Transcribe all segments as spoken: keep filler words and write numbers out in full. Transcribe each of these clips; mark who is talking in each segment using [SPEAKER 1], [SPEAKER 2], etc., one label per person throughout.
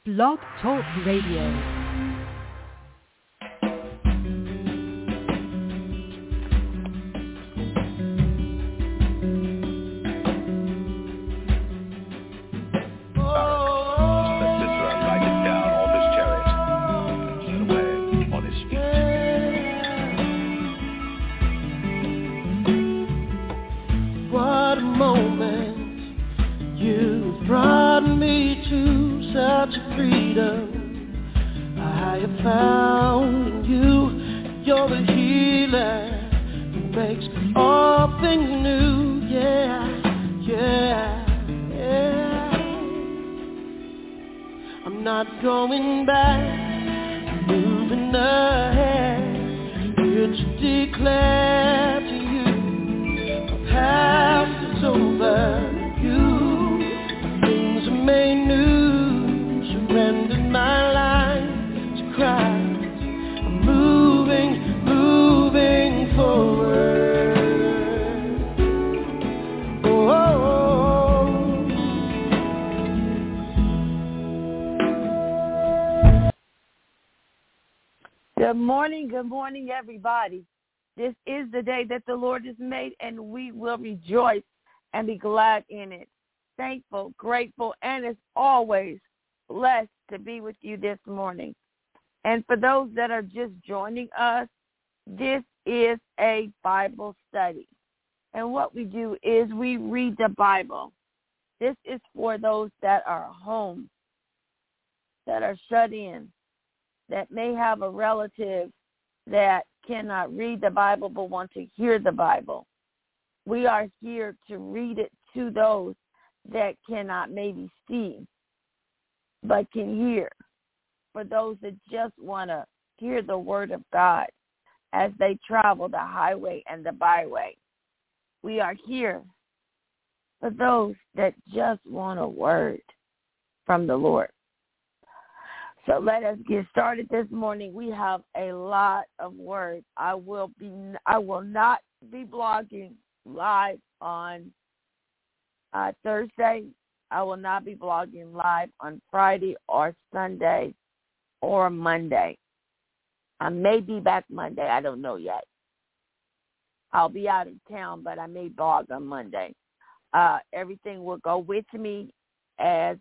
[SPEAKER 1] Blog Talk Radio.
[SPEAKER 2] Good morning, good morning, everybody. This is the day that the Lord has made, and we will rejoice and be glad in it. Thankful, grateful, and as always, blessed to be with you this morning. And for those that are just joining us, this is a Bible study. And what we do is we read the Bible. This is for those that are home, that are shut in, that may have a relative that cannot read the Bible but want to hear the Bible. We are here to read it to those that cannot maybe see but can hear. For those that just want to hear the word of God as they travel the highway and the byway. We are here for those that just want a word from the Lord. So let us get started this morning. We have a lot of words. I will be I will not be blogging live on uh, Thursday. I will not be blogging live on Friday or Sunday or Monday. I may be back Monday. I don't know yet. I'll be out of town, but I may blog on Monday. Uh, everything will go with me as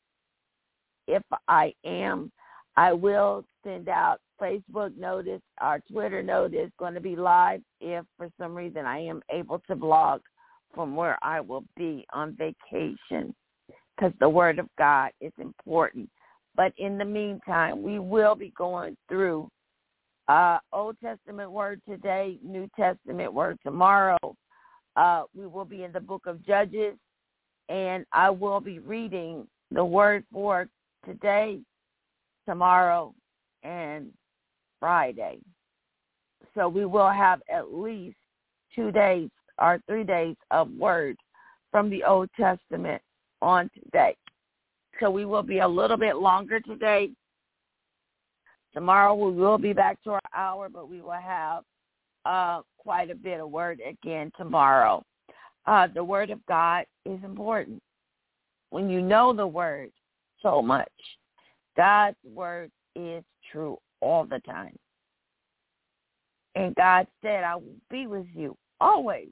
[SPEAKER 2] if I am. I will send out Facebook notice, our Twitter notice, going to be live if for some reason I am able to blog from where I will be on vacation, because the Word of God is important. But in the meantime, we will be going through uh, Old Testament Word today, New Testament Word tomorrow. Uh, we will be in the book of Judges, and I will be reading the Word for today, tomorrow, and Friday. So we will have at least two days or three days of word from the Old Testament on today. So we will be a little bit longer today. Tomorrow we will be back to our hour, but we will have uh, quite a bit of word again tomorrow. Uh, the Word of God is important. When you know the Word so much, God's Word is true all the time. And God said, I will be with you always.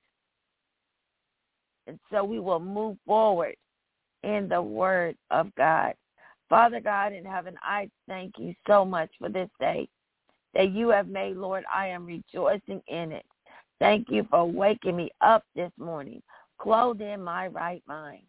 [SPEAKER 2] And so we will move forward in the Word of God. Father God in heaven, I thank you so much for this day that you have made, Lord. I am rejoicing in it. Thank you for waking me up this morning, clothed in my right mind.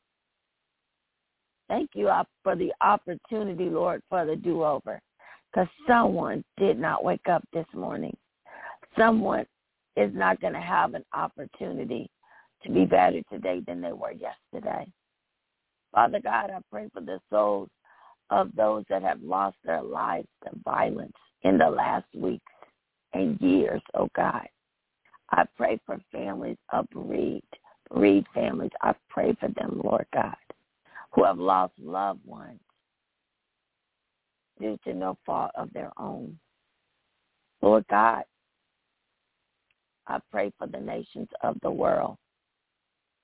[SPEAKER 2] Thank you for the opportunity, Lord, for the do-over, because someone did not wake up this morning. Someone is not going to have an opportunity to be better today than they were yesterday. Father God, I pray for the souls of those that have lost their lives to violence in the last weeks and years, oh God. I pray for families of bereaved, bereaved families. I pray for them, Lord God, who have lost loved ones due to no fault of their own. Lord God, I pray for the nations of the world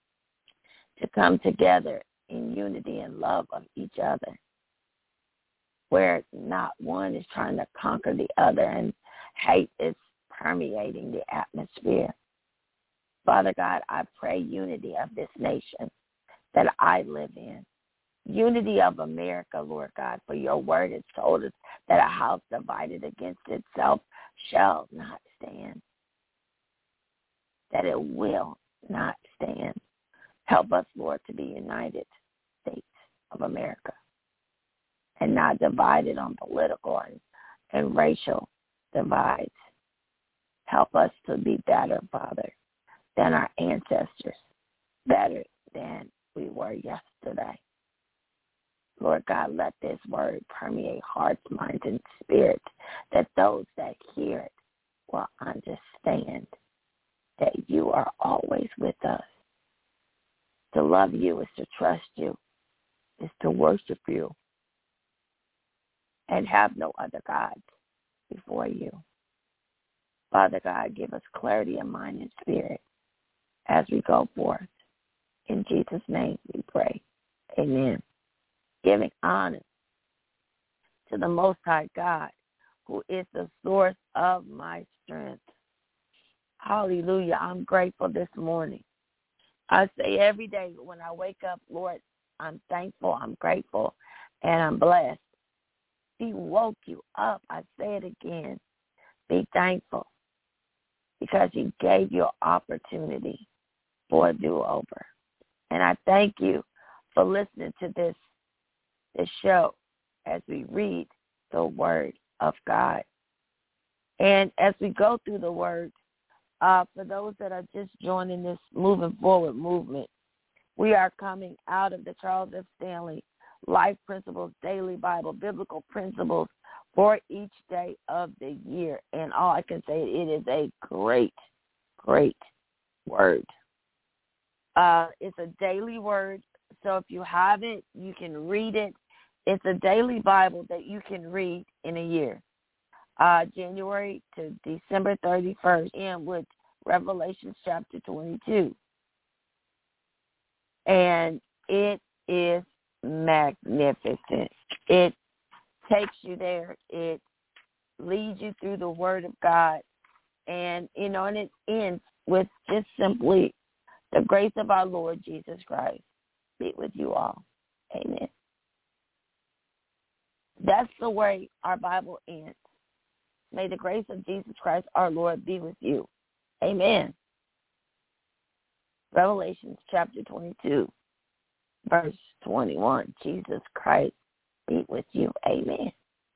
[SPEAKER 2] to come together in unity and love of each other. where not one is trying to conquer the other and hate is permeating the atmosphere. Father God, I pray unity of this nation that I live in. Unity of America, Lord God, for your word has told us that a house divided against itself shall not stand, that it will not stand. Help us, Lord, to be United States of America and not divided on political and, and racial divides. Help us to be better, Father, than our ancestors, better than we were yesterday. Lord God, let this word permeate hearts, minds, and spirits, that those that hear it will understand that you are always with us. To love you is to trust you, is to worship you, and have no other gods before you. Father God, give us clarity of mind and spirit as we go forth. In Jesus' name we pray. Amen. Giving honor to the Most High God, who is the source of my strength. Hallelujah. I'm grateful this morning. I say every day when I wake up, Lord, I'm thankful, I'm grateful, and I'm blessed. He woke you up. I say it again. Be thankful because he gave you an opportunity for a do-over. And I thank you for listening to this the show as we read the word of God. And as we go through the word, uh, for those that are just joining this Moving Forward movement, we are coming out of the Charles F. Stanley Life Principles Daily Bible, Biblical Principles for each day of the year. And all I can say, it is a great, great word. Uh, it's a daily word. So if you have it, you can read it. It's a daily Bible that you can read in a year, uh, January to December thirty-first, and with Revelation chapter twenty-two. And it is magnificent. It takes you there. It leads you through the Word of God. And, you know, and it ends with just simply the grace of our Lord Jesus Christ be with you all. Amen. That's the way our Bible ends. May the grace of Jesus Christ, our Lord, be with you. Amen. Revelation chapter twenty-two, verse twenty-one. Jesus Christ be with you. Amen.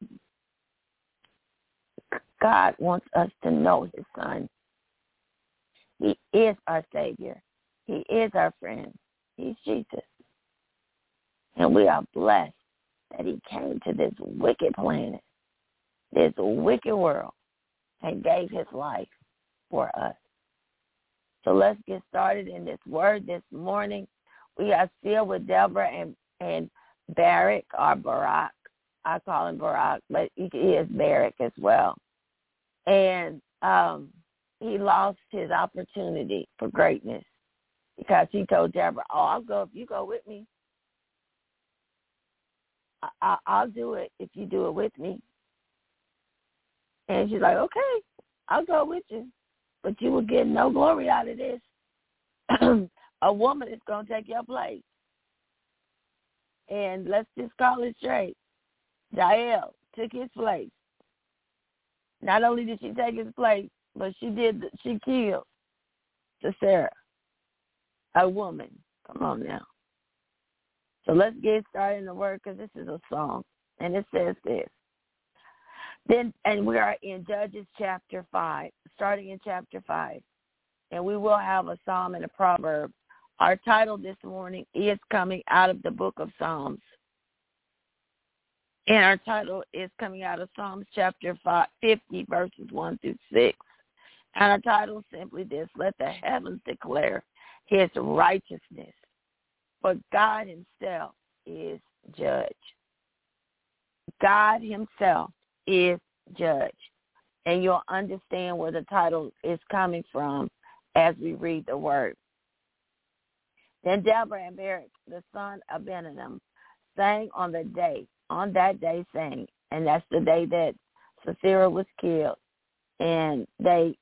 [SPEAKER 2] God wants us to know his Son. He is our Savior. He is our friend. He's Jesus. And we are blessed that he came to this wicked planet, this wicked world, and gave his life for us. So let's get started in this word this morning. We are still with Deborah and, and Barak, or Barak. I call him Barak, but he is Barak as well. And um, he lost his opportunity for greatness because he told Deborah, oh, I'll go if you go with me. I, I'll do it if you do it with me. And she's like, okay, I'll go with you. But you will get no glory out of this. A woman is going to take your place. And let's just call it straight. Jael took his place. Not only did she take his place, but she did. She killed Sisera, a woman. Come on now. So let's get started in the word because this is a song. And it says this. Then, and we are in Judges chapter five, starting in chapter five. And we will have a psalm and a proverb. Our title this morning is coming out of the book of Psalms. And our title is coming out of Psalms chapter five, fifty, verses one through six. And our title is simply this: let the heavens declare his righteousness, for God himself is judge. God himself is judge. And you'll understand where the title is coming from as we read the word. Then Deborah and Barak, the son of Abinadab, sang on the day on that day, saying, and that's the day that Sisera was killed, and they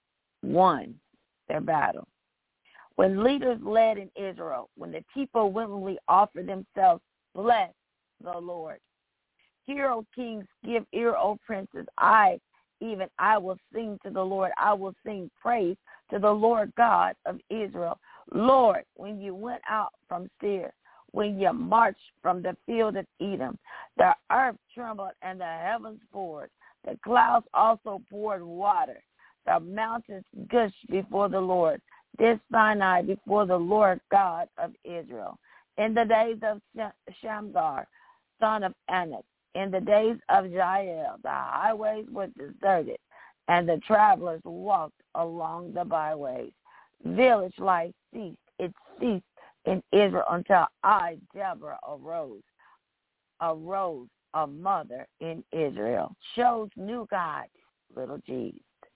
[SPEAKER 2] won their battle. When leaders led in Israel, when the people willingly offered themselves, bless the Lord. Hear, O kings, give ear, O princes. I, even I, will sing to the Lord. I will sing praise to the Lord God of Israel. Lord, when you went out from Seir, when you marched from the field of Edom, the earth trembled and the heavens poured. The clouds also poured water. The mountains gushed before the Lord. This Sinai before the Lord God of Israel. In the days of Shamgar, son of Anak, in the days of Jael, the highways were deserted, and the travelers walked along the byways. Village life ceased. It ceased in Israel until I, Deborah, arose, arose a mother in Israel, chose new gods, little g's.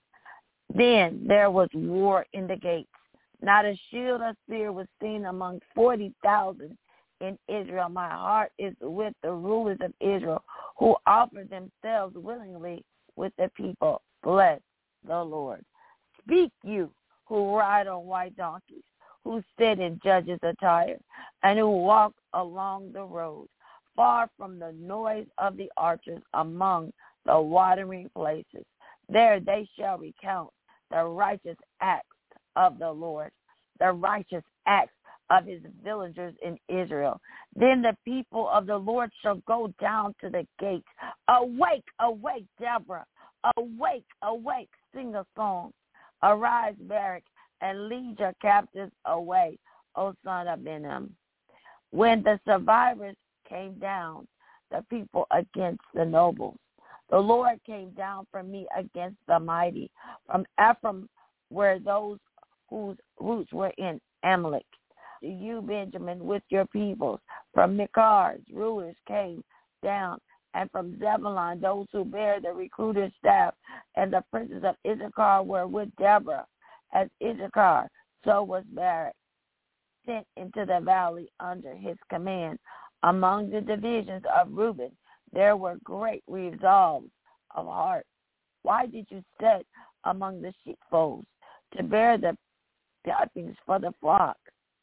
[SPEAKER 2] Then there was war in the gates. Not a shield or spear was seen among forty thousand in Israel. My heart is with the rulers of Israel who offer themselves willingly with the people. Bless the Lord. Speak, you who ride on white donkeys, who sit in judges' attire, and who walk along the road, far from the noise of the archers among the watering places. There they shall recount the righteous acts of the Lord, the righteous acts of his villagers in Israel. Then the people of the Lord shall go down to the gates. Awake, awake, Deborah. Awake, awake, sing a song. Arise, Barak, and lead your captives away, O son of Benham. When the survivors came down, the people against the nobles, the Lord came down from me against the mighty. From Ephraim were those whose roots were in Amalek. You, Benjamin, with your peoples. From Michar's rulers came down, and from Zebulun those who bear the recruiter's staff, and the princes of Issachar were with Deborah. As Issachar, so was Barak, sent into the valley under his command. Among the divisions of Reuben, there were great resolves of heart. Why did you sit among the sheepfolds to bear the droppings for the flock?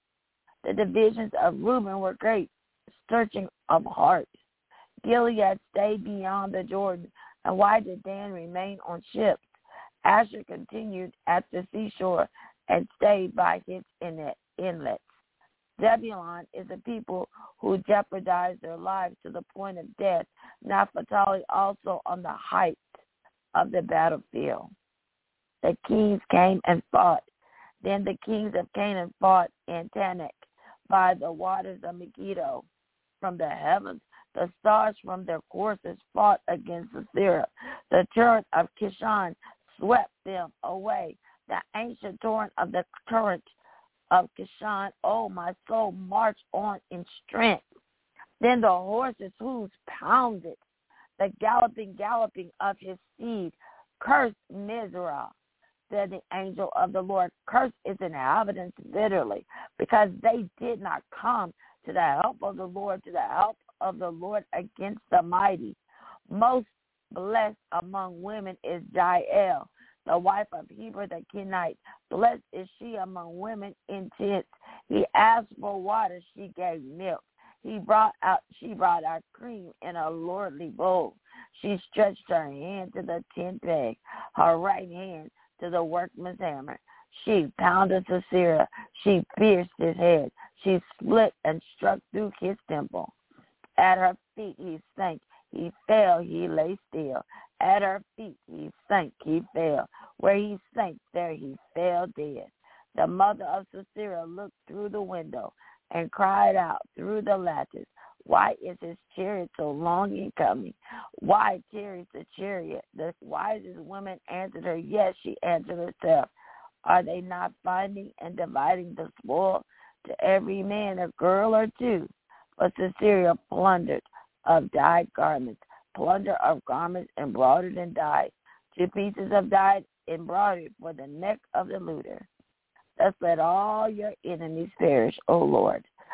[SPEAKER 2] The divisions of Reuben were great, searching of heart. Gilead stayed beyond the Jordan, and why did Dan remain on ships? Asher continued at the seashore and stayed by his inlets. Zebulun is a people who jeopardize their lives to the point of death. Naphtali also on the height of the battlefield. The kings came and fought. Then the kings of Canaan fought in Tanakh by the waters of Megiddo. From the heavens, the stars from their courses fought against Sisera. The torrent of Kishon swept them away. The ancient torrent of the current of Kishon, oh, my soul, march on in strength. Then the horses' hooves pounded, the galloping, galloping of his steed. Curse Mizrah, said the angel of the Lord. Curse its inhabitants bitterly, because they did not come to the help of the Lord, to the help of the Lord against the mighty. Most blessed among women is Jael, the wife of Heber the Kenite. Blessed is she among women in tents. He asked for water, she gave milk. He brought out, she brought out cream in a lordly bowl. She stretched her hand to the tent peg, her right hand to the workman's hammer. She pounded Sisera. She pierced his head. She split and struck through his temple. At her feet he sank. He fell, he lay still. At her feet he sank, he fell. Where he sank, there he fell dead. The mother of Sisera looked through the window and cried out through the lattice, why is his chariot so long in coming? Why tarries the chariot? The wisest woman answered her, yes, she answered herself. Are they not finding and dividing the spoil? To every man a girl or two. But Sisera plundered of dyed garments, plunder of garments embroidered and dyed, two pieces of dyed embroidered for the neck of the looter. Thus let all your enemies perish, O Lord.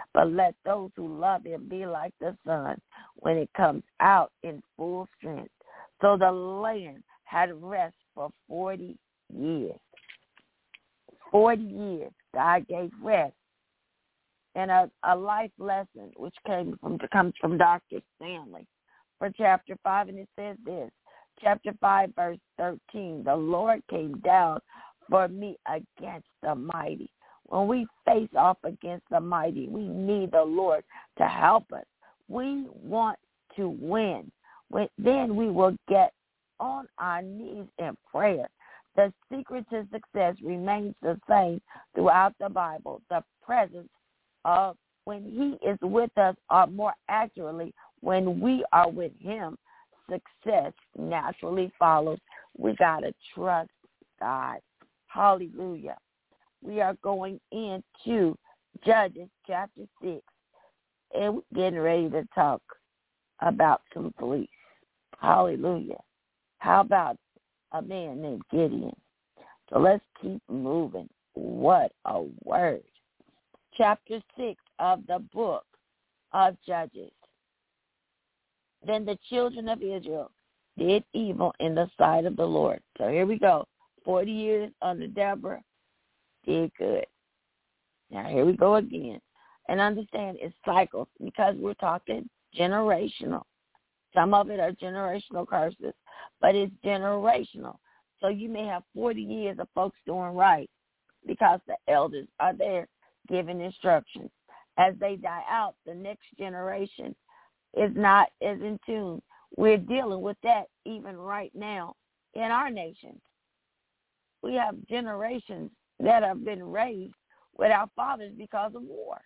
[SPEAKER 2] but let those who love him be like the sun when it comes out in full strength. So the land had rest for forty years. Forty years, God gave rest. And a, a life lesson, which came from comes from Doctor Stanley, for chapter five, and it says this, chapter five, verse thirteen, the Lord came down for me against the mighty. When we face off against the mighty, we need the Lord to help us. We want to win. Then we will get on our knees in prayer. The secret to success remains the same throughout the Bible. The presence of when he is with us, or more accurately, when we are with him, success naturally follows. We got to trust God. Hallelujah. We are going into Judges chapter six, and we're getting ready to talk about some fleece. Hallelujah. How about a man named Gideon? So let's keep moving. What a word. Chapter six of the book of Judges. Then the children of Israel did evil in the sight of the Lord. So here we go. Forty years under Deborah, did good. Now here we go again. And understand it's cycles, because we're talking generational. Some of it are generational curses, but it's generational. So you may have forty years of folks doing right because the elders are there giving instructions. As they die out, the next generation is not as in tune. We're dealing with that even right now in our nation. We have generations that have been raised without fathers because of war.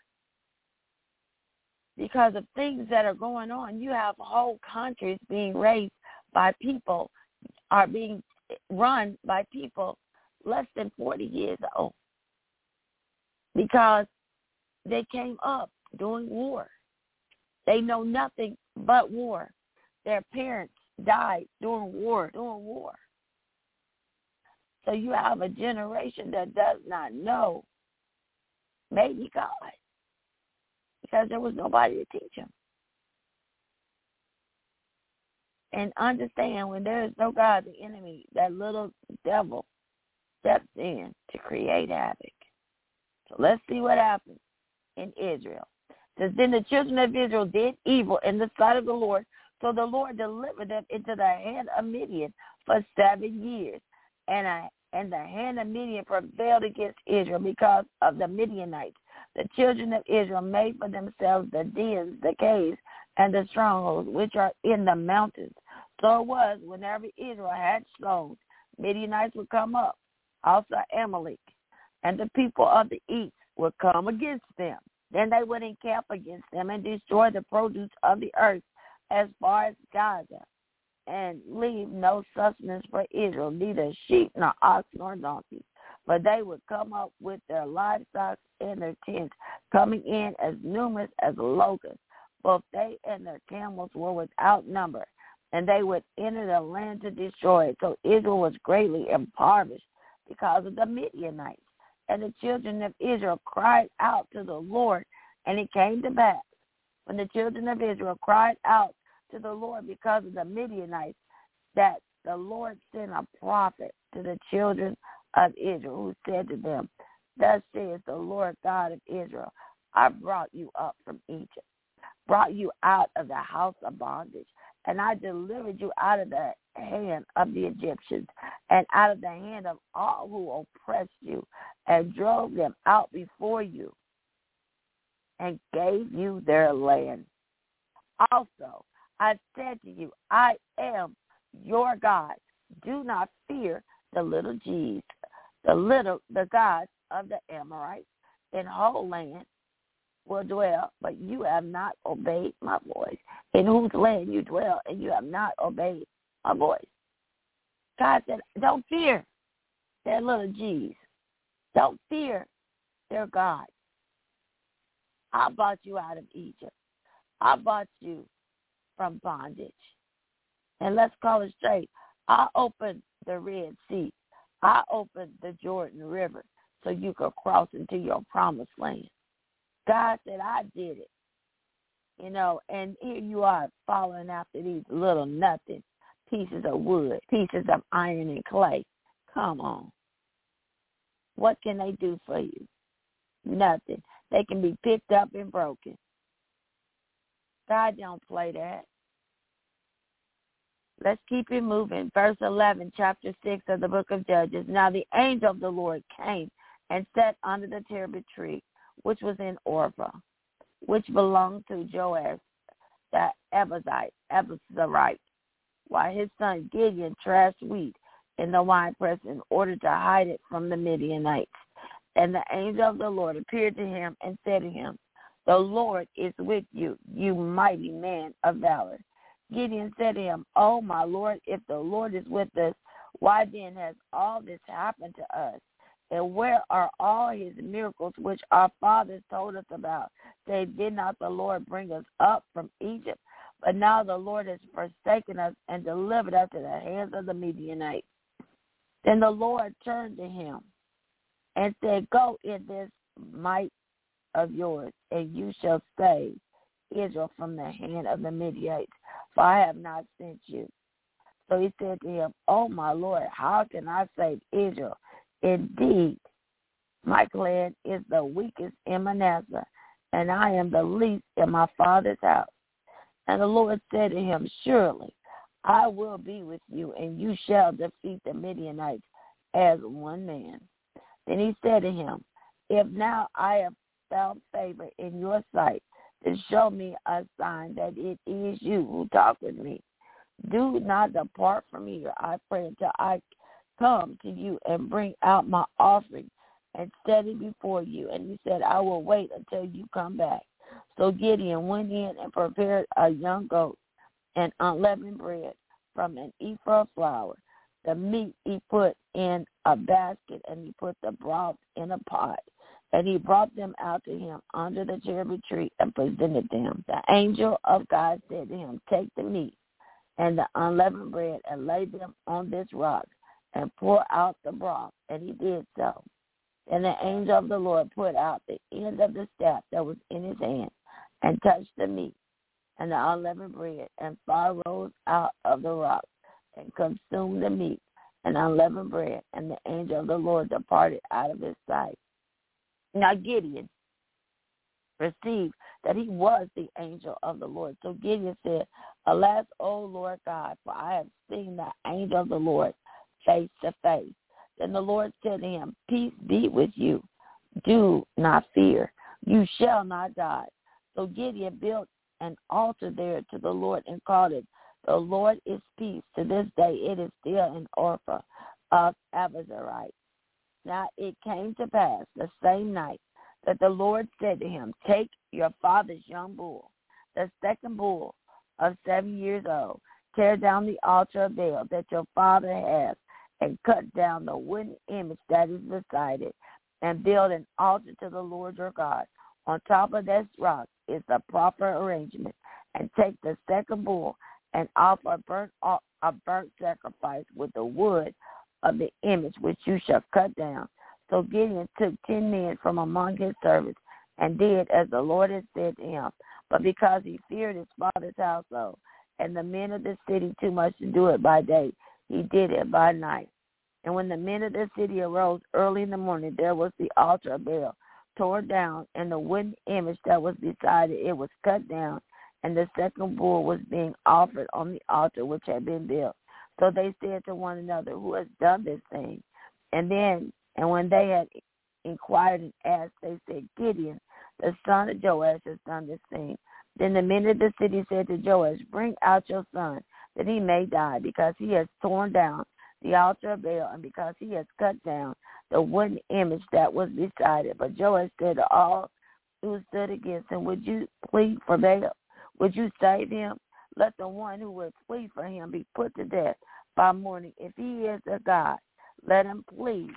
[SPEAKER 2] Because of things that are going on, you have whole countries being raised by people, are being run by people less than forty years old, because they came up doing war. They know nothing but war. Their parents died during war, during war. So you have a generation that does not know maybe God, because there was nobody to teach them. And understand, when there is no God, the enemy, that little devil, steps in to create havoc. So let's see what happens in Israel. It says, then the children of Israel did evil in the sight of the Lord, so the Lord delivered them into the hand of Midian for seven years. And I, and the hand of Midian prevailed against Israel because of the Midianites. The children of Israel made for themselves the dens, the caves, and the strongholds, which are in the mountains. So it was, whenever Israel had stones, Midianites would come up, also Amalek, and the people of the east would come against them. Then they would encamp against them and destroy the produce of the earth as far as Gaza, and leave no sustenance for Israel, neither sheep nor ox nor donkey. For they would come up with their livestock and their tents, coming in as numerous as locusts. Both they and their camels were without number, and they would enter the land to destroy it. So Israel was greatly impoverished because of the Midianites. And the children of Israel cried out to the Lord, and it came to pass, when the children of Israel cried out to the Lord because of the Midianites, that the Lord sent a prophet to the children of Israel, who said to them, thus says the Lord God of Israel, I brought you up from Egypt, brought you out of the house of bondage, and I delivered you out of the hand of the Egyptians, and out of the hand of all who oppressed you, and drove them out before you, and gave you their land. Also, I said to you, I am your God. Do not fear the little G's, the little the gods of the Amorites in whole land will dwell, but you have not obeyed my voice. In whose land you dwell, and you have not obeyed my voice. God said, don't fear their little G's. Don't fear their God. I brought you out of Egypt. I brought you from bondage. And let's call it straight. I opened the Red Sea. I opened the Jordan River so you could cross into your promised land. God said, I did it. You know, and here you are following after these little nothing pieces of wood, pieces of iron and clay. Come on. What can they do for you? Nothing. They can be picked up and broken. God don't play that. Let's keep it moving. Verse eleven, chapter six of the book of Judges. Now the angel of the Lord came and sat under the terebinth tree, which was in Ophrah, which belonged to Joash the Abiezrite, Abiezrite, while his son Gideon thrashed wheat in the winepress in order to hide it from the Midianites. And the angel of the Lord appeared to him and said to him, the Lord is with you, you mighty man of valor. Gideon said to him, oh, my Lord, if the Lord is with us, why then has all this happened to us? And where are all his miracles which our fathers told us about? They did not the Lord bring us up from Egypt? But now the Lord has forsaken us and delivered us to the hands of the Midianites. Then the Lord turned to him and said, go in this might of yours, and you shall save Israel from the hand of the Midianites, for I have not sent you. So he said to him, oh, my Lord, how can I save Israel? Indeed, my clan is the weakest in Manasseh, and I am the least in my father's house. And the Lord said to him, surely I will be with you, and you shall defeat the Midianites as one man. Then he said to him, if now I have found favor in your sight, to show me a sign that it is you who talk with me. Do not depart from here, I pray, until I come to you and bring out my offering and set it before you. And he said, I will wait until you come back. So Gideon went in and prepared a young goat and unleavened bread from an ephah of flour. The meat he put in a basket, and he put the broth in a pot. And he brought them out to him under the terebinth tree and presented them. The angel of God said to him, take the meat and the unleavened bread and lay them on this rock and pour out the broth. And he did so. And the angel of the Lord put out the end of the staff that was in his hand and touched the meat and the unleavened bread, and fire rose out of the rock and consumed the meat and unleavened bread, and the angel of the Lord departed out of his sight. Now Gideon perceived that he was the angel of the Lord. So Gideon said, alas, O Lord God, for I have seen the angel of the Lord face to face. Then the Lord said to him, peace be with you. Do not fear. You shall not die. So Gideon built an altar there to the Lord and called it, the Lord is peace. To this day it is still in Ophrah of Abiezrite. Now it came to pass the same night that the Lord said to him, take your father's young bull, the second bull of seven years old, tear down the altar of Baal that your father has, and cut down the wooden image that is beside it, and build an altar to the Lord your God. On top of this rock is the proper arrangement, and take the second bull and offer a burnt, a burnt sacrifice with the wood of the image which you shall cut down. So Gideon took ten men from among his servants and did as the Lord had said to him. But because he feared his father's household and the men of the city too much to do it by day, he did it by night. And when the men of the city arose early in the morning, there was the altar of Baal torn down, and the wooden image that was beside it, it was cut down, and the second bull was being offered on the altar which had been built. So they said to one another, who has done this thing? And then, and when they had inquired and asked, they said, Gideon, the son of Joash, has done this thing. Then the men of the city said to Joash, bring out your son, that he may die, because he has torn down the altar of Baal, and because he has cut down the wooden image that was beside it. But Joash said to all who stood against him, would you plead for Baal? Would you save him? Let the one who would plead for him be put to death by morning. If he is a god, let him plead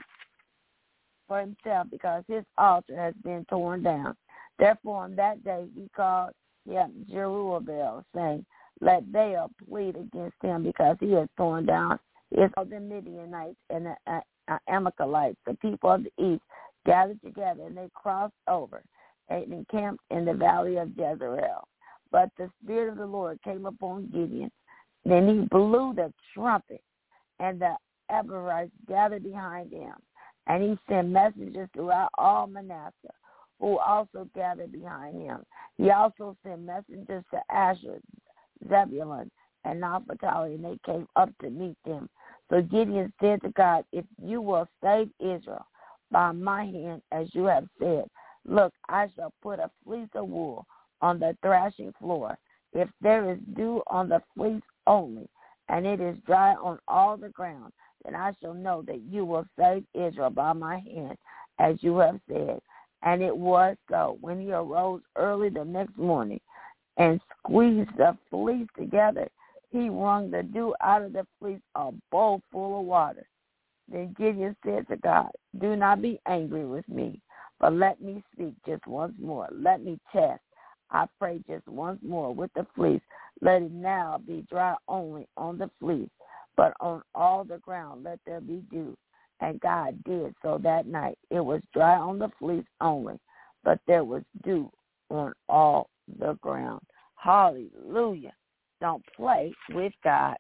[SPEAKER 2] for himself, because his altar has been torn down. Therefore, on that day he called him Jerubbaal, saying, let Baal plead against him, because he has torn down his of the Midianites and the Amalekites. The people of the east gathered together, and they crossed over and encamped in the valley of Jezreel. But the Spirit of the Lord came upon Gideon. Then he blew the trumpet, and the Abiezrites gathered behind him. And he sent messengers throughout all Manasseh, who also gathered behind him. He also sent messengers to Asher, Zebulun, and Naphtali, and they came up to meet them. So Gideon said to God, if you will save Israel by my hand, as you have said, look, I shall put a fleece of wool on the thrashing floor. If there is dew on the fleece only, and it is dry on all the ground, then I shall know that you will save Israel by my hand, as you have said. And it was so. When he arose early the next morning and squeezed the fleece together, he wrung the dew out of the fleece, a bowl full of water. Then Gideon said to God, do not be angry with me, but let me speak just once more. Let me test, I pray, just once more with the fleece. Let it now be dry only on the fleece, but on all the ground let there be dew. And God did so that night. It was dry on the fleece only, but there was dew on all the ground. Hallelujah. Don't play with God.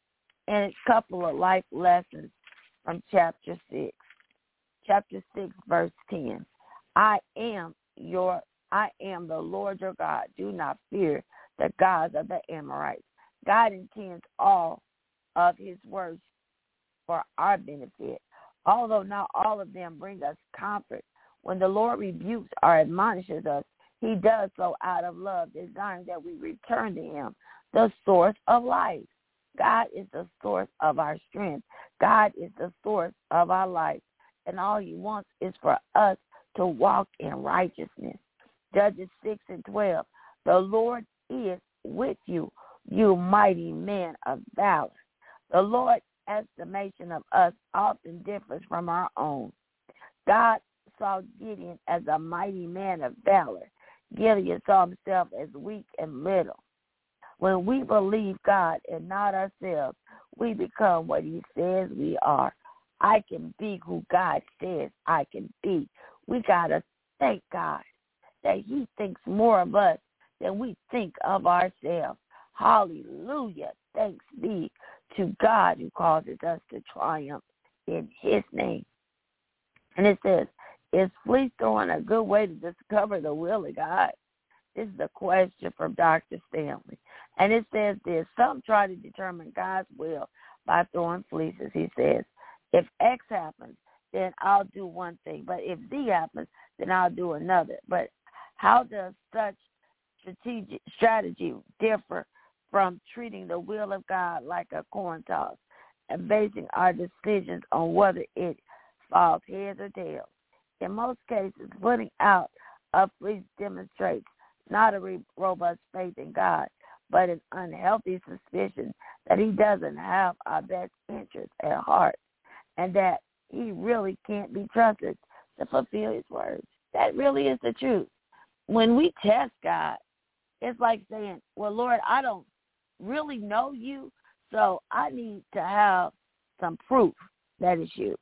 [SPEAKER 2] And a couple of life lessons from chapter six. Chapter six, verse ten. I am your I am the Lord your God. Do not fear the gods of the Amorites. God intends all of his words for our benefit, although not all of them bring us comfort. When the Lord rebukes or admonishes us, he does so out of love, desiring that we return to him, the source of life. God is the source of our strength. God is the source of our life. And all he wants is for us to walk in righteousness. Judges six and twelve. The Lord is with you, you mighty man of valor. The Lord's estimation of us often differs from our own. God saw Gideon as a mighty man of valor. Gideon saw himself as weak and little. When we believe God and not ourselves, we become what he says we are. I can be who God says I can be. We got to thank God that he thinks more of us than we think of ourselves. Hallelujah. Thanks be to God who causes us to triumph in his name. And it says, is fleece throwing a good way to discover the will of God? This is a question from Doctor Stanley. And it says this, some try to determine God's will by throwing fleeces. He says, if X happens, then I'll do one thing. But if Z happens, then I'll do another. But how does such strategic strategy differ from treating the will of God like a coin toss and basing our decisions on whether it falls heads or tails? In most cases, putting out a fleece demonstrates not a re- robust faith in God, but an unhealthy suspicion that he doesn't have our best interests at heart and that he really can't be trusted to fulfill his words. That really is the truth. When we test God, it's like saying, well, Lord, I don't really know you, so I need to have some proof that it's you.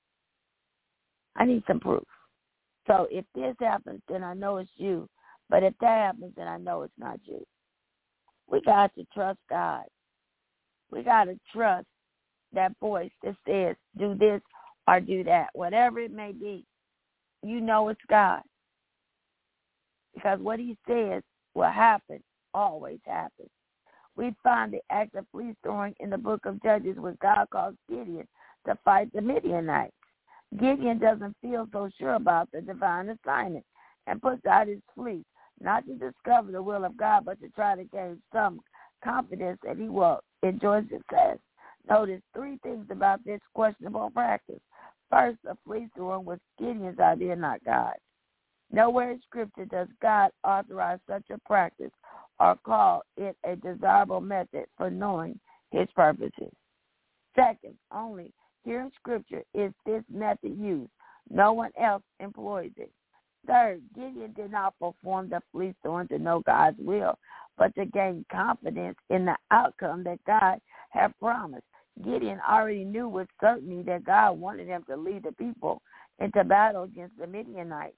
[SPEAKER 2] I need some proof. So if this happens, then I know it's you. But if that happens, then I know it's not you. We got to trust God. We got to trust that voice that says, do this or do that. Whatever it may be, you know it's God. Because what he says will happen, always happens. We find the act of fleece throwing in the book of Judges when God calls Gideon to fight the Midianites. Gideon doesn't feel so sure about the divine assignment and puts out his fleece, not to discover the will of God, but to try to gain some confidence that he will enjoy success. Notice three things about this questionable practice. First, the fleece throwing was Gideon's idea, not God. Nowhere in Scripture does God authorize such a practice or call it a desirable method for knowing his purposes. Second, only here in Scripture is this method used. No one else employs it. Third, Gideon did not perform the fleece throwing to know God's will, but to gain confidence in the outcome that God had promised. Gideon already knew with certainty that God wanted him to lead the people into battle against the Midianites.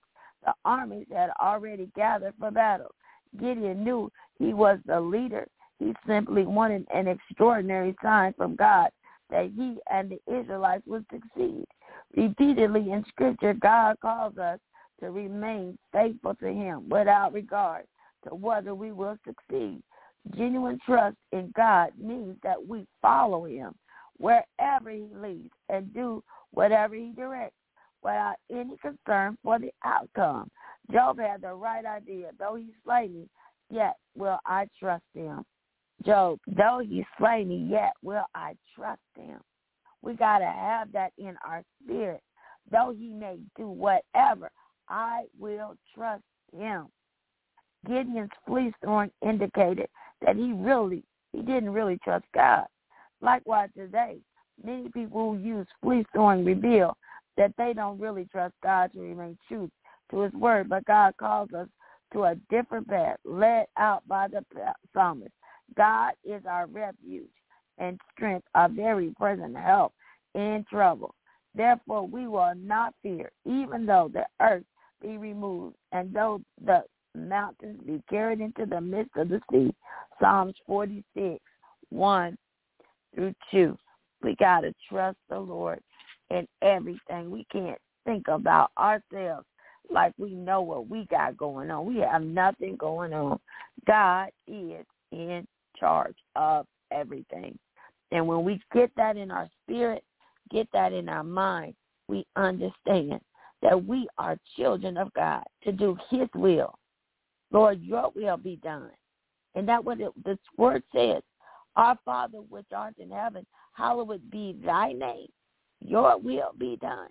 [SPEAKER 2] The armies had already gathered for battle. Gideon knew he was the leader. He simply wanted an extraordinary sign from God that he and the Israelites would succeed. Repeatedly in Scripture, God calls us to remain faithful to him without regard to whether we will succeed. Genuine trust in God means that we follow him wherever he leads and do whatever he directs without any concern for the outcome. Job had the right idea. Though he slay me, yet will I trust him. Job, though he slay me, yet will I trust him. We got to have that in our spirit. Though he may do whatever, I will trust him. Gideon's fleece throwing indicated that he really, he didn't really trust God. Likewise today, many people who use fleece throwing reveal that they don't really trust God to remain true to his word, but God calls us to a different path, led out by the psalmist. God is our refuge and strength, our very present help in trouble. Therefore we will not fear, even though the earth be removed, and though the mountains be carried into the midst of the sea. Psalms forty-six, one through two. We got to trust the Lord in everything. We can't think about ourselves like we know what we got going on. We have nothing going on. God is in charge of everything. And when we get that in our spirit, get that in our mind, we understand that we are children of God to do his will. Lord, your will be done. And that's what it, this word says. Our Father which art in heaven, hallowed be thy name. Your will be done.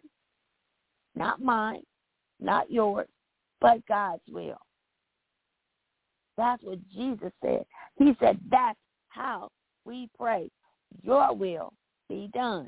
[SPEAKER 2] Not mine, not yours, but God's will. That's what Jesus said. He said that's how we pray. Your will be done.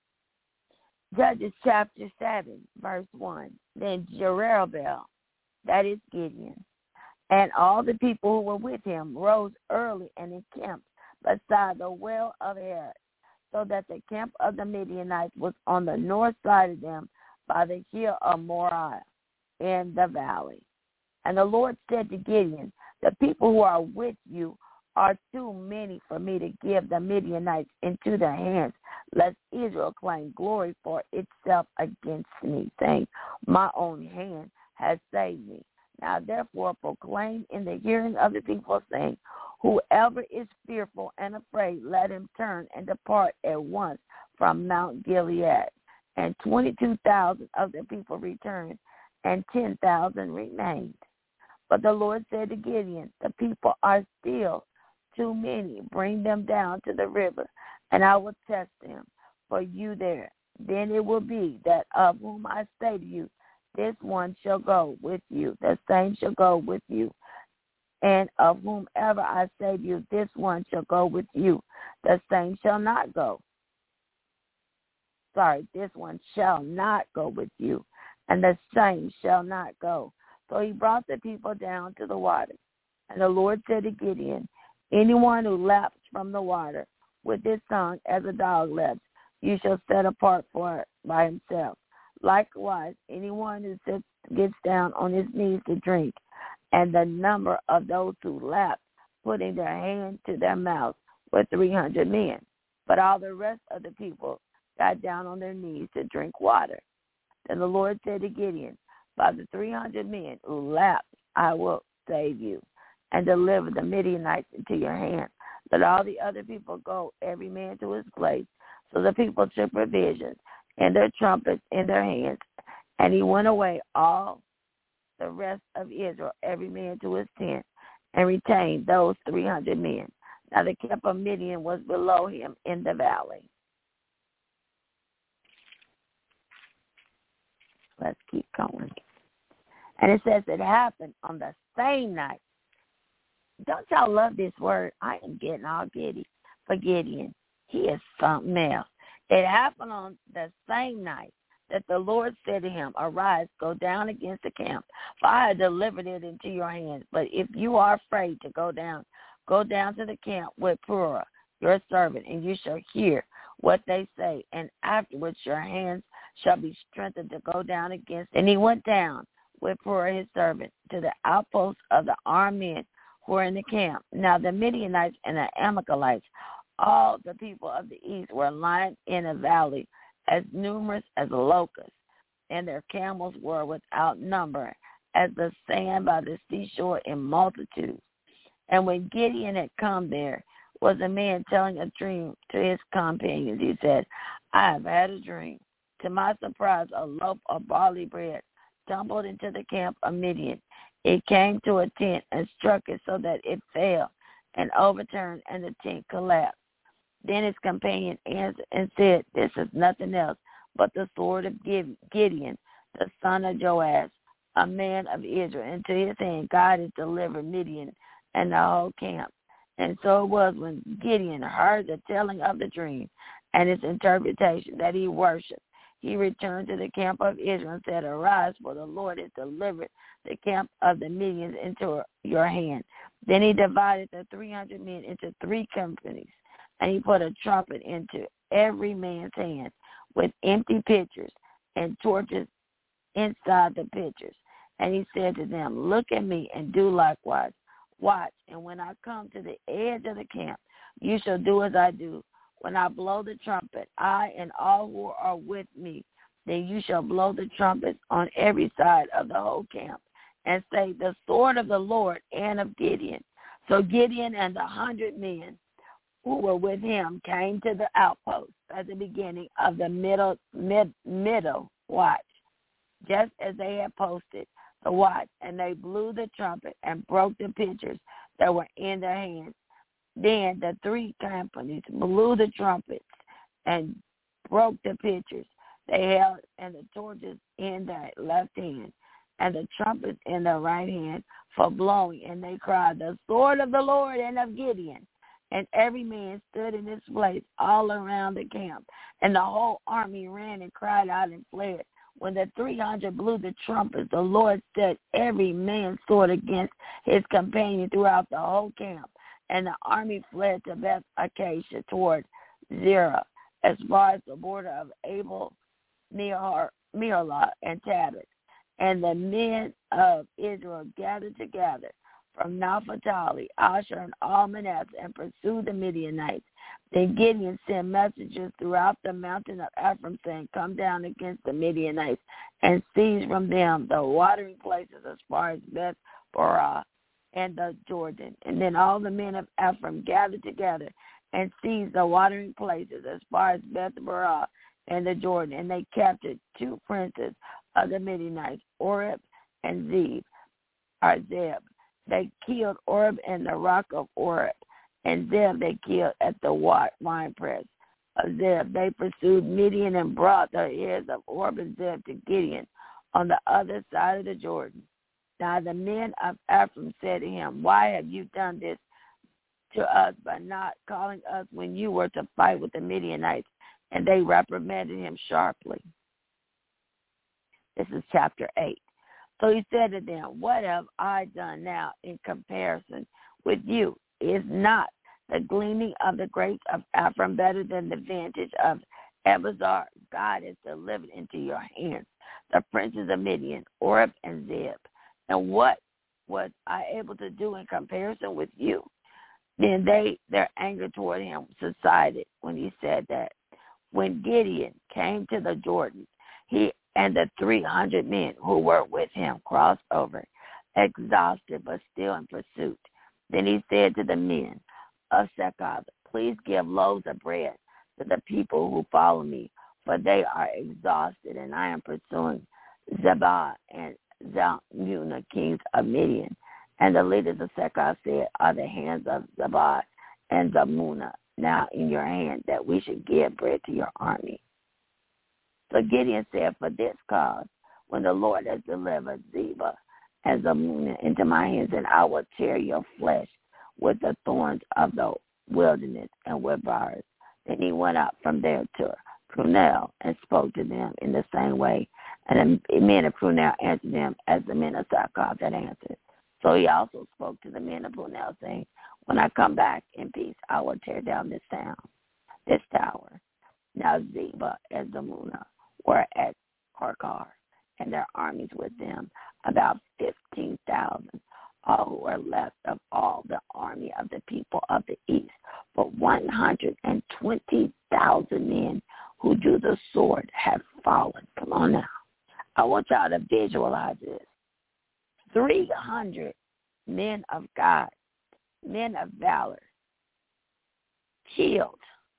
[SPEAKER 2] Judges chapter seven, verse one. Then Jerubbaal, that is Gideon, and all the people who were with him rose early and encamped beside the well of Harod, so that the camp of the Midianites was on the north side of them by the hill of Moriah in the valley. And the Lord said to Gideon, the people who are with you are too many for me to give the Midianites into their hands, lest Israel claim glory for itself against me, saying, my own hand has saved me. Now therefore proclaim in the hearing of the people, saying, whoever is fearful and afraid, let him turn and depart at once from Mount Gilead. And twenty-two thousand of the people returned, and ten thousand remained. But the Lord said to Gideon, the people are still too many. Bring them down to the river, and I will test them for you there. Then it will be that of whom I say to you, this one shall go with you, the same shall go with you. And of whomever I say to you, this one shall go with you, the same shall not go. Sorry, this one shall not go with you, and the same shall not go. So he brought the people down to the water. And the Lord said to Gideon, anyone who laps from the water with his tongue as a dog laps, you shall set apart for it by himself. Likewise, anyone who sits, gets down on his knees to drink, and the number of those who lapped, putting their hand to their mouth, were three hundred men. But all the rest of the people got down on their knees to drink water. Then the Lord said to Gideon, by the three hundred men who lapped, I will save you, and deliver the Midianites into your hand. Let all the other people go, every man to his place. So the people took provisions and their trumpets in their hands, and he went away, all the rest of Israel, every man to his tent, and retained those three hundred men. Now the camp of Midian was below him in the valley. Let's keep going. And it says it happened on the same night. Don't y'all love this word? I am getting all giddy for Gideon. He is something else. It happened on the same night that the Lord said to him, arise, go down against the camp, for I have delivered it into your hands. But if you are afraid to go down, go down to the camp with Purah, your servant, and you shall hear what they say, and afterwards your hands shall be strengthened to go down against. And he went down with Purah his servant to the outposts of the armed men who were in the camp. Now the Midianites and the Amalekites, all the people of the east, were lying in a valley as numerous as locusts, and their camels were without number as the sand by the seashore in multitude. And when Gideon had come, there was a man telling a dream to his companions. He said, I have had a dream. To my surprise, a loaf of barley bread tumbled into the camp of Midian. It came to a tent and struck it so that it fell and overturned, and the tent collapsed. Then his companion answered and said, this is nothing else but the sword of Gideon, the son of Joash, a man of Israel. Into his hand God has delivered Midian and the whole camp. And so it was when Gideon heard the telling of the dream and its interpretation that he worshipped. He returned to the camp of Israel and said, arise, for the Lord has delivered the camp of the Midians into your hand. Then he divided the three hundred men into three companies, and he put a trumpet into every man's hand with empty pitchers and torches inside the pitchers. And he said to them, look at me and do likewise. Watch, and when I come to the edge of the camp, you shall do as I do. When I blow the trumpet, I and all who are with me, then you shall blow the trumpets on every side of the whole camp, and say, the sword of the Lord and of Gideon. So Gideon and the hundred men who were with him came to the outpost at the beginning of the middle mid, middle watch, just as they had posted the watch, and they blew the trumpet and broke the pitchers that were in their hands. Then the three companies blew the trumpets and broke the pitchers they held, and the torches in their left hand, and the trumpets in their right hand for blowing. And they cried, the sword of the Lord and of Gideon. And every man stood in his place all around the camp. And the whole army ran and cried out and fled. When the three hundred blew the trumpets, the Lord set every man's sword against his companion throughout the whole camp. And the army fled to Beth Acacia toward Zerah, as far as the border of Abel, Meholah, and Tabit. And the men of Israel gathered together from Naphtali, Asher, and all Manasseh, and pursued the Midianites. Then Gideon sent messengers throughout the mountain of Ephraim, saying, come down against the Midianites, and seize from them the watering places as far as Beth Barah and the Jordan. And then all the men of Ephraim gathered together and seized the watering places as far as Beth Barah and the Jordan. And they captured two princes of the Midianites, Oreb and Zeb, or Zeb. They killed Oreb in the rock of Oreb, and Zeb they killed at the winepress of Zeb. They pursued Midian and brought the heads of Oreb and Zeb to Gideon on the other side of the Jordan. Now the men of Ephraim said to him, why have you done this to us by not calling us when you were to fight with the Midianites? And they reprimanded him sharply. This is chapter eight. So he said to them, what have I done now in comparison with you? Is not the gleaning of the grapes of Ephraim better than the vintage of Ebazar? God has delivered into your hands the princes of Midian, Oreb and Zeb. And what was I able to do in comparison with you? Then they, their anger toward him subsided when he said that. When Gideon came to the Jordan, he and the three hundred men who were with him crossed over, exhausted but still in pursuit. Then he said to the men of Succoth, please give loaves of bread to the people who follow me, for they are exhausted, and I am pursuing Zebah and Zalmunna, kings of Midian. And the leaders of Succoth said, are the hands of Zebah and Zalmunna now in your hand, that we should give bread to your army? So Gideon said, for this cause, when the Lord has delivered Zebah and Zalmunna into my hands, and I will tear your flesh with the thorns of the wilderness and with bars. Then he went out from there to Prunell and spoke to them in the same way. And the men of Prunell answered them as the men of Succoth had answered. So he also spoke to the men of Prunell, saying, when I come back in peace, I will tear down this town, this tower. Now Zebah and Zalmunna were at Karkar, and their armies with them, about fifteen thousand, all who were left of all the army of the people of the east, but one hundred twenty thousand men who drew the sword have fallen. Come on now. I want y'all to visualize this. three hundred men of God, men of valor, killed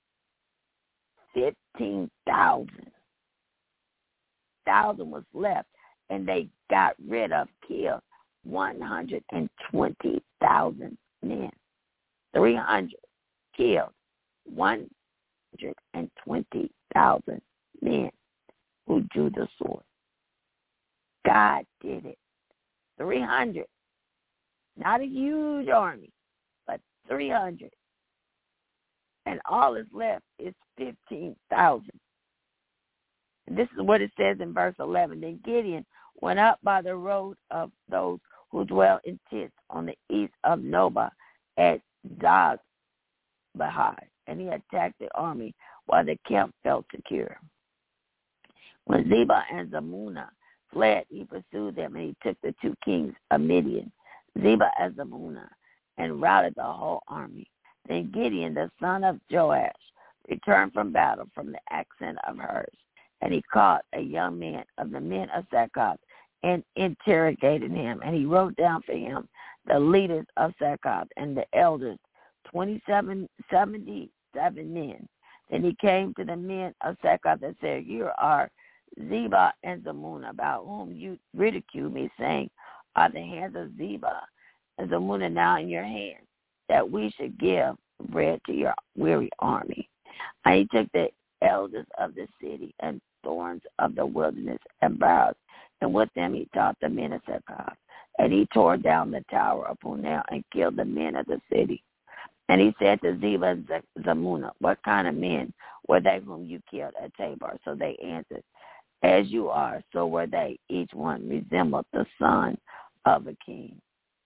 [SPEAKER 2] fifteen thousand. Thousand was left, and they got rid of, killed one hundred twenty thousand men. three hundred killed one hundred twenty thousand men who drew the sword. God did it. three hundred. Not a huge army, but three hundred. And all that's left is fifteen thousand. And this is what it says in verse eleven. Then Gideon went up by the road of those who dwell in tents on the east of Nobah at Zogbahi, and he attacked the army while the camp felt secure. When Zebah and Zalmunna fled, he pursued them, and he took the two kings of Midian, Zebah and Zalmunna, and routed the whole army. Then Gideon, the son of Joash, returned from battle from the ascent of hers, and he caught a young man of the men of Succoth and interrogated him, and he wrote down for him the leaders of Succoth and the elders, twenty-seven, seventy-seven men. Then he came to the men of Succoth and said, "Here are Zebah and Zalmunna, about whom you ridicule me, saying, are the hands of Zebah and Zalmunna now in your hands, that we should give bread to your weary army?" And he took the elders of the city and thorns of the wilderness and boughs, and with them he taught the men of Succoth. And he tore down the tower of Punel and killed the men of the city. And he said to Zebah and Zalmunna, "What kind of men were they whom you killed at Tabor?" So they answered, "As you are, so were they. Each one resembled the son of a king."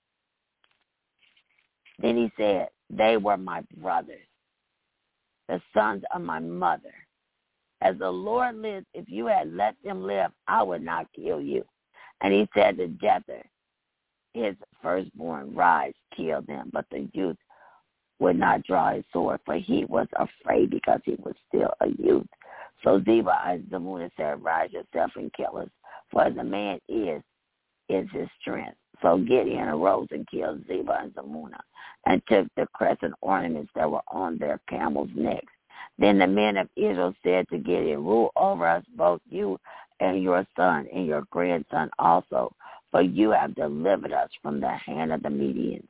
[SPEAKER 2] Then he said, "They were my brothers, the sons of my mother. As the Lord lives, if you had let them live, I would not kill you." And he said to Jether, his firstborn, "Rise, kill them." But the youth would not draw his sword, for he was afraid because he was still a youth. So Zebah and Zalmunna said, "Rise yourself and kill us, for as a man is, is his strength." So Gideon arose and killed Zebah and Zalmunna, and took the crescent ornaments that were on their camels' necks. Then the men of Israel said to Gideon, "Rule over us, both you and your son and your grandson also, for you have delivered us from the hand of the Medians."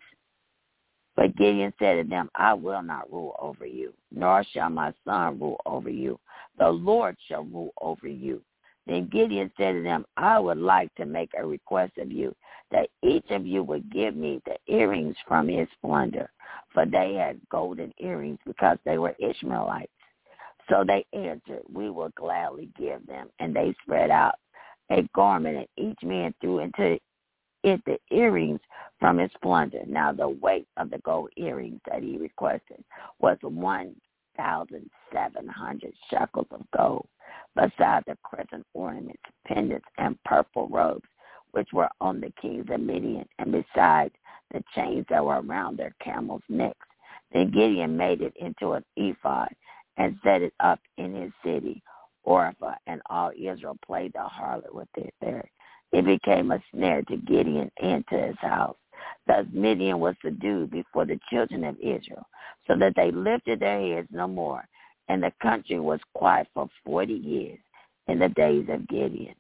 [SPEAKER 2] But Gideon said to them, "I will not rule over you, nor shall my son rule over you. The Lord shall rule over you." Then Gideon said to them, "I would like to make a request of you, that each of you would give me the earrings from his plunder." For they had golden earrings, because they were Ishmaelites. So they answered, "We will gladly give them." And they spread out a garment, and each man threw into it the earrings from his plunder. Now the weight of the gold earrings that he requested was one thousand seven hundred shekels of gold, beside the crescent ornaments, pendants, and purple robes, which were on the kings of Midian, and besides the chains that were around their camels' necks. Then Gideon made it into an ephod and set it up in his city, Orpha, and all Israel played the harlot with it there. It became a snare to Gideon and to his house. Thus Midian was subdued before the children of Israel, so that they lifted their heads no more, and the country was quiet for forty years in the days of Gideon.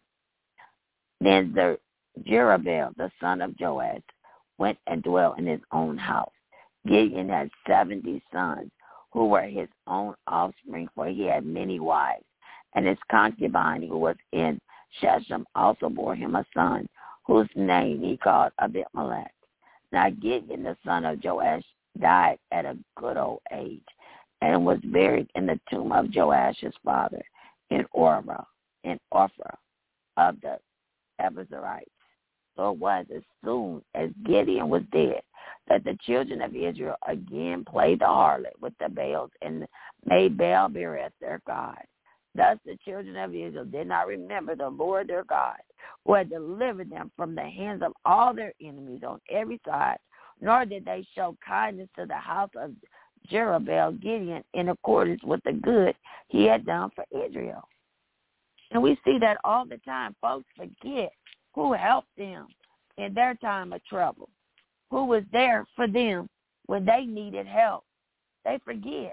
[SPEAKER 2] Then the Jerubbaal, the son of Joash, went and dwelt in his own house. Gideon had seventy sons, who were his own offspring, for he had many wives. And his concubine, who was in Shechem, also bore him a son, whose name he called Abimelech. Now Gideon, the son of Joash, died at a good old age, and was buried in the tomb of Joash his father, in Orpha, in Orpha of the Abiezrites. So it was as soon as Gideon was dead that the children of Israel again played the harlot with the Baals, and made Baal-berith their god. Thus the children of Israel did not remember the Lord their God, who had delivered them from the hands of all their enemies on every side, nor did they show kindness to the house of Jerubbaal Gideon in accordance with the good he had done for Israel. And we see that all the time. Folks forget who helped them in their time of trouble, who was there for them when they needed help. They forget.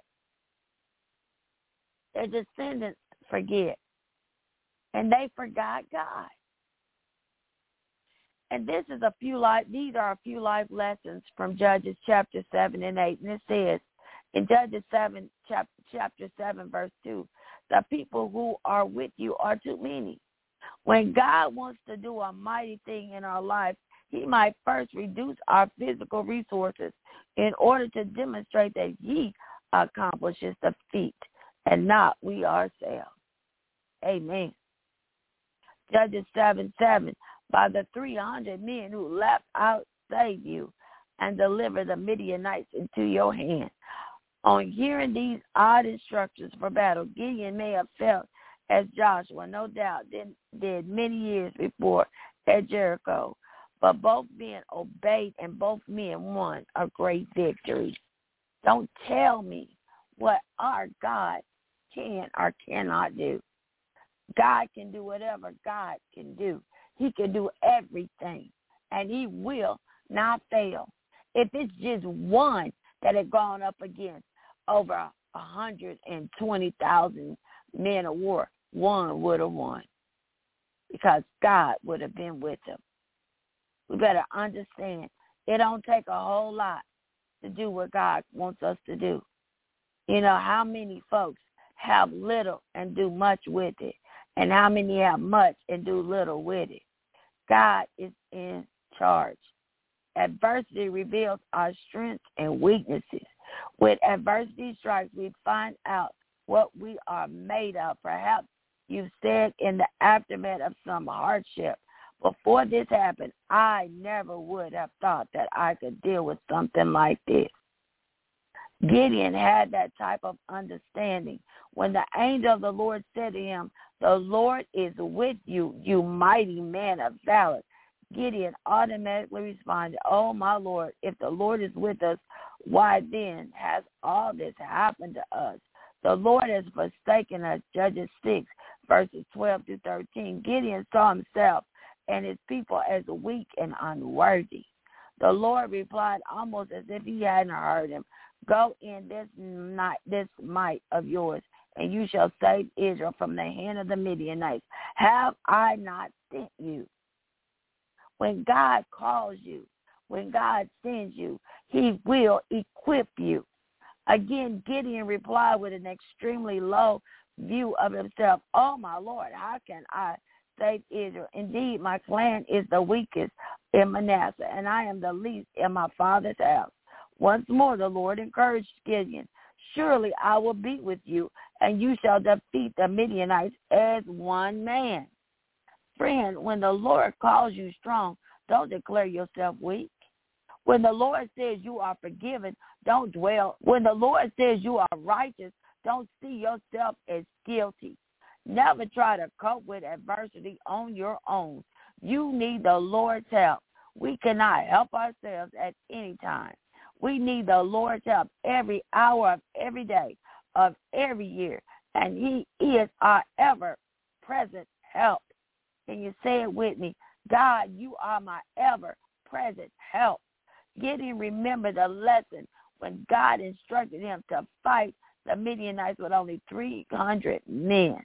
[SPEAKER 2] Their descendants forget. And they forgot God. And this is a few life, these are a few life lessons from Judges chapter seven and eight. And it says in Judges seven, chapter, chapter seven, verse two, the people who are with you are too many. When God wants to do a mighty thing in our life, he might first reduce our physical resources in order to demonstrate that he accomplishes the feat and not we ourselves. Amen. Judges seven seven, by the three hundred men who left out save you and deliver the Midianites into your hand. On hearing these odd instructions for battle, Gideon may have felt as Joshua, no doubt, did, did many years before at Jericho. But both men obeyed and both men won a great victory. Don't tell me what our God can or cannot do. God can do whatever God can do. He can do everything, and he will not fail. If it's just one that had gone up against over one hundred twenty thousand men of war, one would have won because God would have been with him. We better understand it don't take a whole lot to do what God wants us to do. You know, how many folks have little and do much with it, and how many have much and do little with it? God is in charge. Adversity reveals our strengths and weaknesses. With adversity strikes, we find out what we are made of. Perhaps you've said in the aftermath of some hardship, before this happened, I never would have thought that I could deal with something like this. Gideon had that type of understanding. When the angel of the Lord said to him, the Lord is with you, you mighty man of valor, Gideon automatically responded, oh, my Lord, if the Lord is with us, why then has all this happened to us? The Lord has forsaken us, Judges six, verses twelve through thirteen. Gideon saw himself and his people as weak and unworthy. The Lord replied almost as if he hadn't heard him, go in this night, this might of yours, and you shall save Israel from the hand of the Midianites. Have I not sent you? When God calls you, when God sends you, he will equip you. Again, Gideon replied with an extremely low view of himself. Oh, my Lord, how can I save Israel? Indeed, my clan is the weakest in Manasseh, and I am the least in my father's house. Once more, the Lord encouraged Gideon, surely I will be with you, and you shall defeat the Midianites as one man. Friend, when the Lord calls you strong, don't declare yourself weak. When the Lord says you are forgiven, don't dwell. When the Lord says you are righteous, don't see yourself as guilty. Never try to cope with adversity on your own. You need the Lord's help. We cannot help ourselves at any time. We need the Lord's help every hour of every day of every year. And he is our ever-present help. Can you say it with me? God, you are my ever-present help. Gideon remembered the lesson when God instructed him to fight the Midianites with only three hundred men.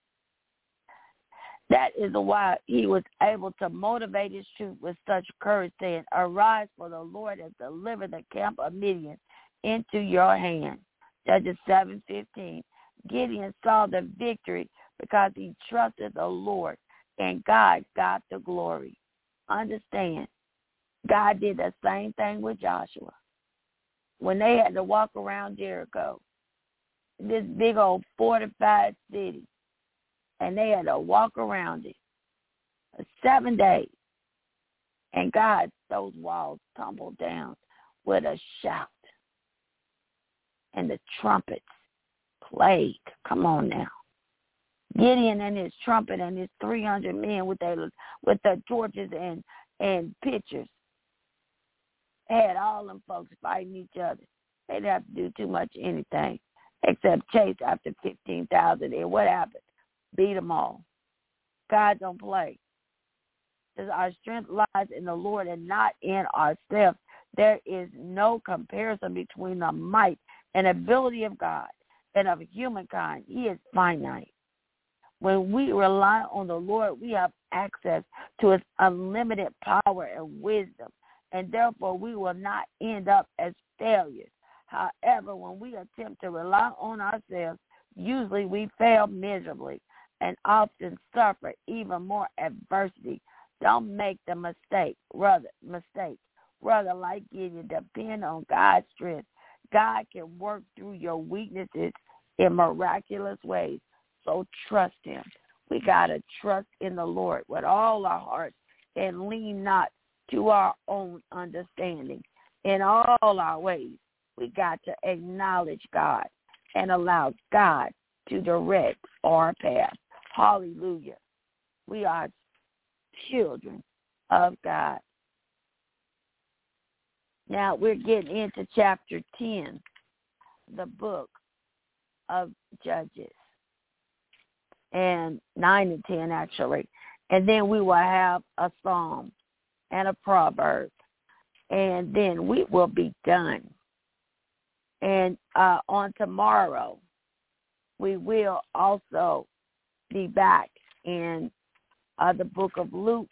[SPEAKER 2] That is why he was able to motivate his troops with such courage, saying, arise, for the Lord has delivered the camp of Midian into your hand. Judges seven fifteen. Gideon saw the victory because he trusted the Lord, and God got the glory. Understand, God did the same thing with Joshua. When they had to walk around Jericho, this big old fortified city, and they had to walk around it for seven days. And God, those walls tumbled down with a shout. And the trumpets played. Come on now. Gideon and his trumpet and his three hundred men with their with their torches and, and pitchers had all them folks fighting each other. They didn't have to do too much anything except chase after fifteen thousand. And what happened? Beat them all. God don't play. Because our strength lies in the Lord and not in ourselves. There is no comparison between the might and ability of God and of humankind. He is finite. When we rely on the Lord, we have access to his unlimited power and wisdom, and therefore we will not end up as failures. However, when we attempt to rely on ourselves, usually we fail miserably and often suffer even more adversity. Don't make the mistake, rather, mistake. Rather, like Gideon, depend on God's strength. God can work through your weaknesses in miraculous ways. So trust him. We got to trust in the Lord with all our hearts and lean not to our own understanding. In all our ways, we got to acknowledge God and allow God to direct our path. Hallelujah. We are children of God. Now we're getting into chapter ten, the book of Judges, and nine and ten actually. And then we will have a psalm and a proverb, and then we will be done. And uh, on tomorrow, we will also be back in uh, the book of Luke,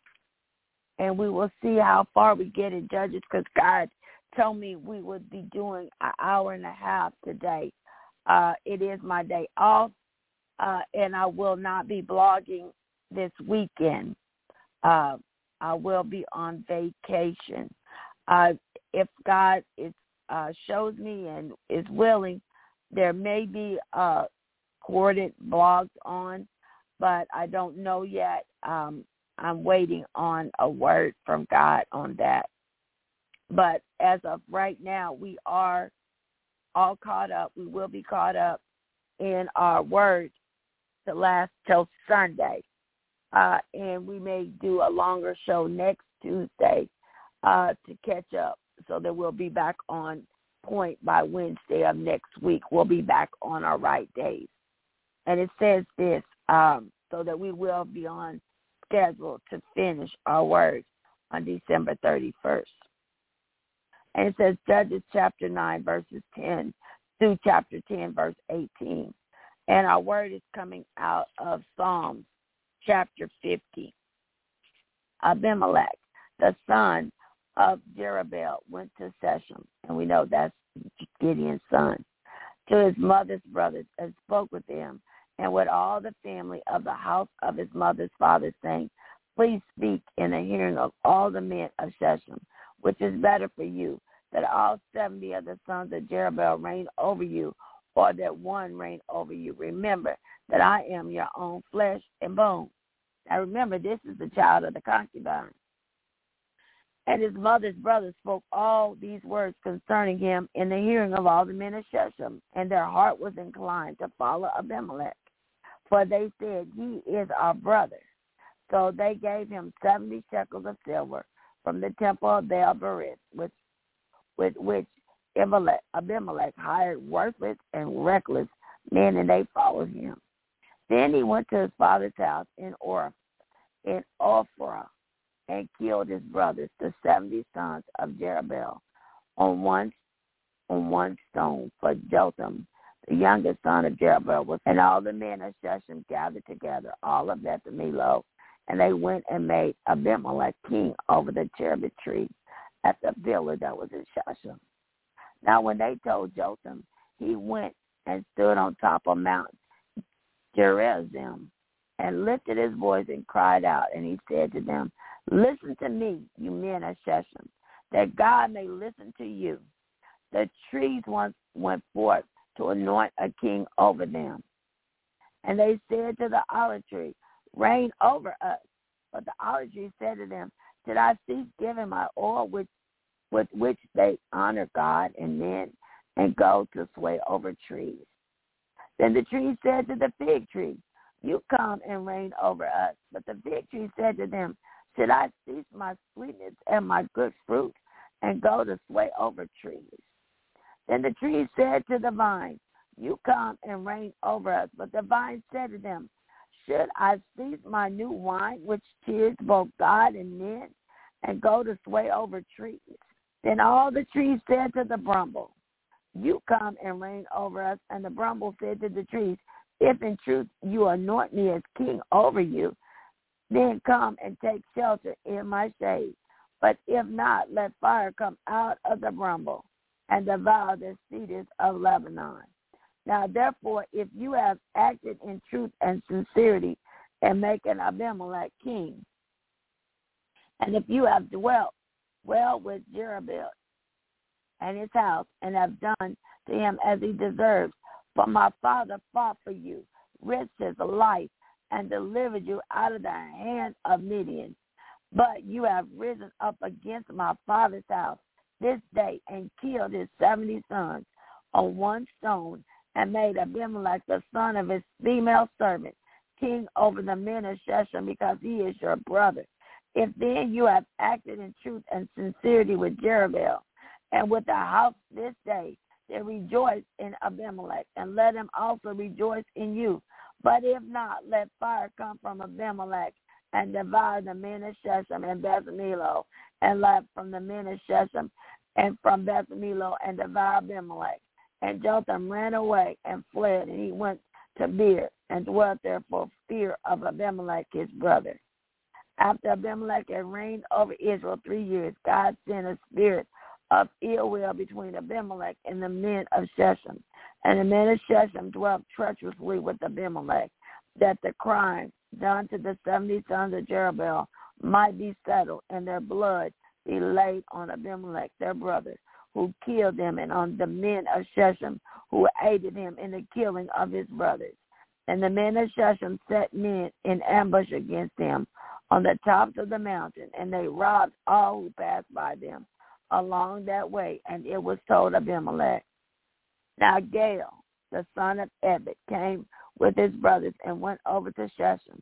[SPEAKER 2] and we will see how far we get in Judges, because God told me we would be doing an hour and a half today. Uh, it is my day off, uh, and I will not be blogging this weekend. Uh, I will be on vacation. Uh, if God is, uh, shows me and is willing, there may be uh, recorded blogs on, but I don't know yet. Um, I'm waiting on a word from God on that. But as of right now, we are all caught up. We will be caught up in our word to last till Sunday. Uh, and we may do a longer show next Tuesday uh, to catch up, so that we'll be back on point by Wednesday of next week. We'll be back on our right days. And it says this, um, so that we will be on schedule to finish our word on December thirty-first. And it says Judges chapter nine, verses ten through chapter ten, verse eighteen. And our word is coming out of Psalms chapter fifty. Abimelech, the son of Jerubbaal, went to Shechem, and we know that's Gideon's son, to his mother's brothers, and spoke with them and with all the family of the house of his mother's father, saying, please speak in the hearing of all the men of Shechem, which is better for you, that all seventy of the sons of Jerubbaal reign over you, or that one reign over you. Remember that I am your own flesh and bone. Now remember, this is the child of the concubine. And his mother's brothers spoke all these words concerning him in the hearing of all the men of Shechem, and their heart was inclined to follow Abimelech. For they said, he is our brother. So they gave him seventy shekels of silver from the temple of Baal-berith, with, with which Abimelech, Abimelech hired worthless and reckless men, and they followed him. Then he went to his father's house in Orph, in Ophrah, and killed his brothers, the seventy sons of Jerubbaal, on one on one stone. For Jotham, the youngest son of Jerubbaal, was, and all the men of Shechem gathered together, all of Beth-Millo, and they went and made Abimelech king over the cherubim tree at the villa that was in Shechem. Now when they told Jotham, he went and stood on top of Mount Gerizim, and lifted his voice and cried out, and he said to them, listen to me, you men of Shechem, that God may listen to you. The trees once went forth to anoint a king over them. And they said to the olive tree, reign over us. But the olive tree said to them, did I cease giving my oil with, with which they honor God and men, and go to sway over trees? Then the tree said to the fig tree, you come and reign over us. But the fig tree said to them, should I cease my sweetness and my good fruit and go to sway over trees? Then the tree said to the vine, you come and reign over us. But the vine said to them, should I cease my new wine, which cheers both God and men, and go to sway over trees? Then all the trees said to the bramble, you come and reign over us. And the bramble said to the trees, if in truth you anoint me as king over you, then come and take shelter in my shade. But if not, let fire come out of the bramble and devour the cedars of Lebanon. Now, therefore, if you have acted in truth and sincerity in making Abimelech king, and if you have dwelt well with Jerubbaal and his house, and have done to him as he deserves, for my father fought for you, risked his life, and delivered you out of the hand of Midian. But you have risen up against my father's house this day and killed his seventy sons on one stone, and made Abimelech, the son of his female servant, king over the men of Shechem, because he is your brother. If then you have acted in truth and sincerity with Jerubbaal and with the house this day, then rejoice in Abimelech, and let him also rejoice in you. But if not, let fire come from Abimelech and devour the men of Shechem and Beth-Millo, and let from the men of Shechem and from Beth-Millo and devour Abimelech. And Jotham ran away and fled, and he went to Beer and dwelt there for fear of Abimelech his brother. After Abimelech had reigned over Israel three years, God sent a spirit of ill will between Abimelech and the men of Shechem. And the men of Shechem dwelt treacherously with Abimelech, that the crime done to the seventy sons of Jerubbaal might be settled, and their blood be laid on Abimelech their brother, who killed them, and on the men of Shechem, who aided him in the killing of his brothers. And the men of Shechem set men in ambush against them on the tops of the mountain, and they robbed all who passed by them along that way. And it was told Abimelech. Now Gaal, the son of Ebed, came with his brothers and went over to Shechem.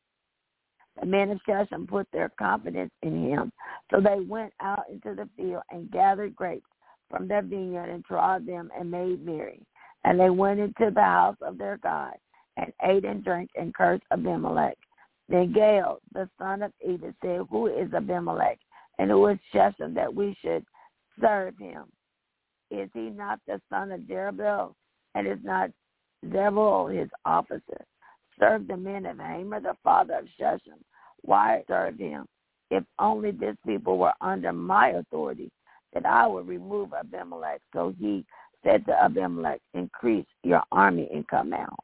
[SPEAKER 2] The men of Shechem put their confidence in him, so they went out into the field and gathered grapes from their vineyard and trod them and made merry. And they went into the house of their God and ate and drank and cursed Abimelech. Then Gaal, the son of Ebed, said, who is Abimelech, and who is Shechem, that we should serve him? Is he not the son of Jerubbaal, and is not Zebul his officer? Serve the men of Hamer, the father of Shechem. Why serve him? If only this people were under my authority, that I would remove Abimelech. So he said to Abimelech, increase your army and come out.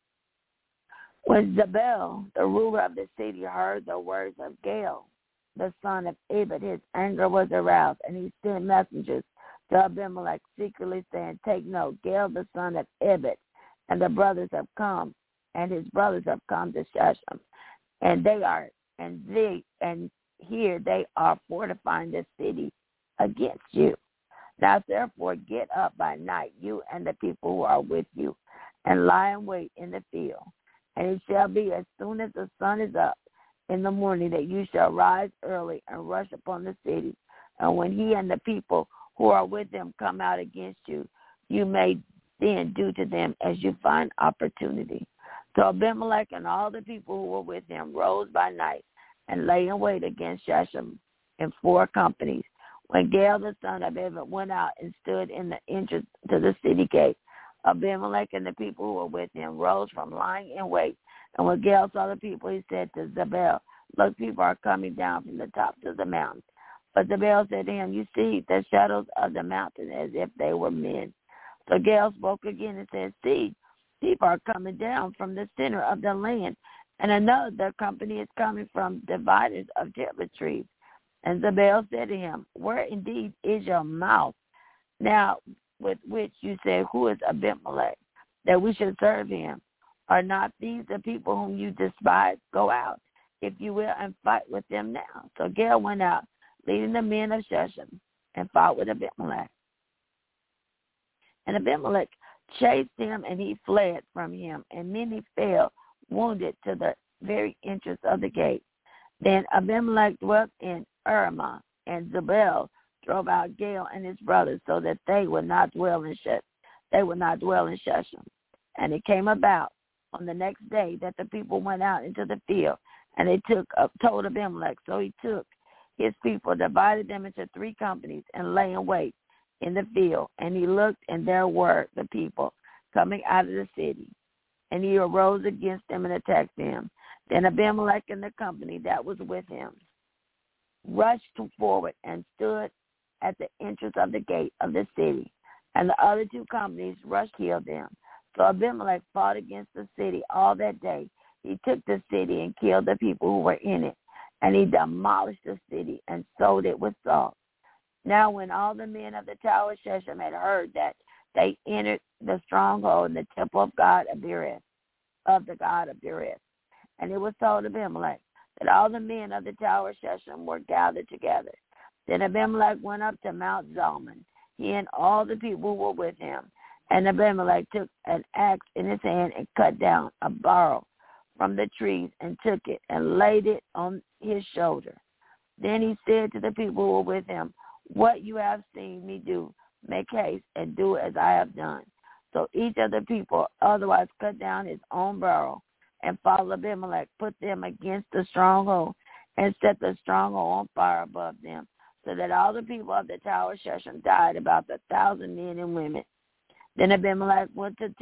[SPEAKER 2] When Zebul, the ruler of the city, heard the words of Gaal, the son of Ebed, his anger was aroused, and he sent messengers to Abimelech secretly, saying, take note, Gaal, the son of Ebed, and the brothers have come, and his brothers have come to Shechem, and they are, and they, and here they are fortifying the city against you. Now therefore get up by night, you and the people who are with you, and lie in wait in the field. And it shall be as soon as the sun is up in the morning that you shall rise early and rush upon the city. And when he and the people who are with him come out against you, you may then do to them as you find opportunity. So Abimelech and all the people who were with him rose by night and lay in wait against Shechem in four companies. When Gaal the son of Ebed went out and stood in the entrance to the city gate, Abimelech and the people who were with him rose from lying in wait. And when Gaal saw the people, he said to Zebul, look, people are coming down from the tops of the mountain. But Zebul said to him, you see the shadows of the mountain as if they were men. So Gaal spoke again and said, see, people are coming down from the center of the land, and another company is coming from dividers of terebinth trees. And Zebul said to him, where indeed is your mouth now with which you say, who is Abimelech, that we should serve him? Are not these the people whom you despise? Go out, if you will, and fight with them now. So Gaal went out, leading the men of Shechem, and fought with Abimelech. And Abimelech chased him, and he fled from him, and many fell wounded to the very entrance of the gate. Then Abimelech dwelt in Arumah, and Zebul drove out Gaal and his brothers, so that they would not dwell in Shechem. They would not dwell in Shechem. And it came about on the next day that the people went out into the field, and they took up, told Abimelech. So he took his people, divided them into three companies, and lay in wait in the field. And he looked, and there were the people coming out of the city. And he arose against them and attacked them. Then Abimelech and the company that was with him rushed forward and stood at the entrance of the gate of the city. And the other two companies rushed to kill them. So Abimelech fought against the city all that day. He took the city and killed the people who were in it. And he demolished the city and sold it with salt. Now when all the men of the tower of Shechem had heard that, they entered the stronghold in the temple of God of Berith, of the God of Berith. And it was told Abimelech that all the men of the tower of Shechem were gathered together. Then Abimelech went up to Mount Zalmon, he and all the people who were with him. And Abimelech took an axe in his hand and cut down a barrel from the trees and took it and laid it on his shoulder. Then he said to the people who were with him, "What you have seen me do, make haste and do as I have done." So each of the people otherwise cut down his own barrel and followed Abimelech, put them against the stronghold, and set the stronghold on fire above them, so that all the people of the tower of Shechem died, about a thousand men and women. Then Abimelech went to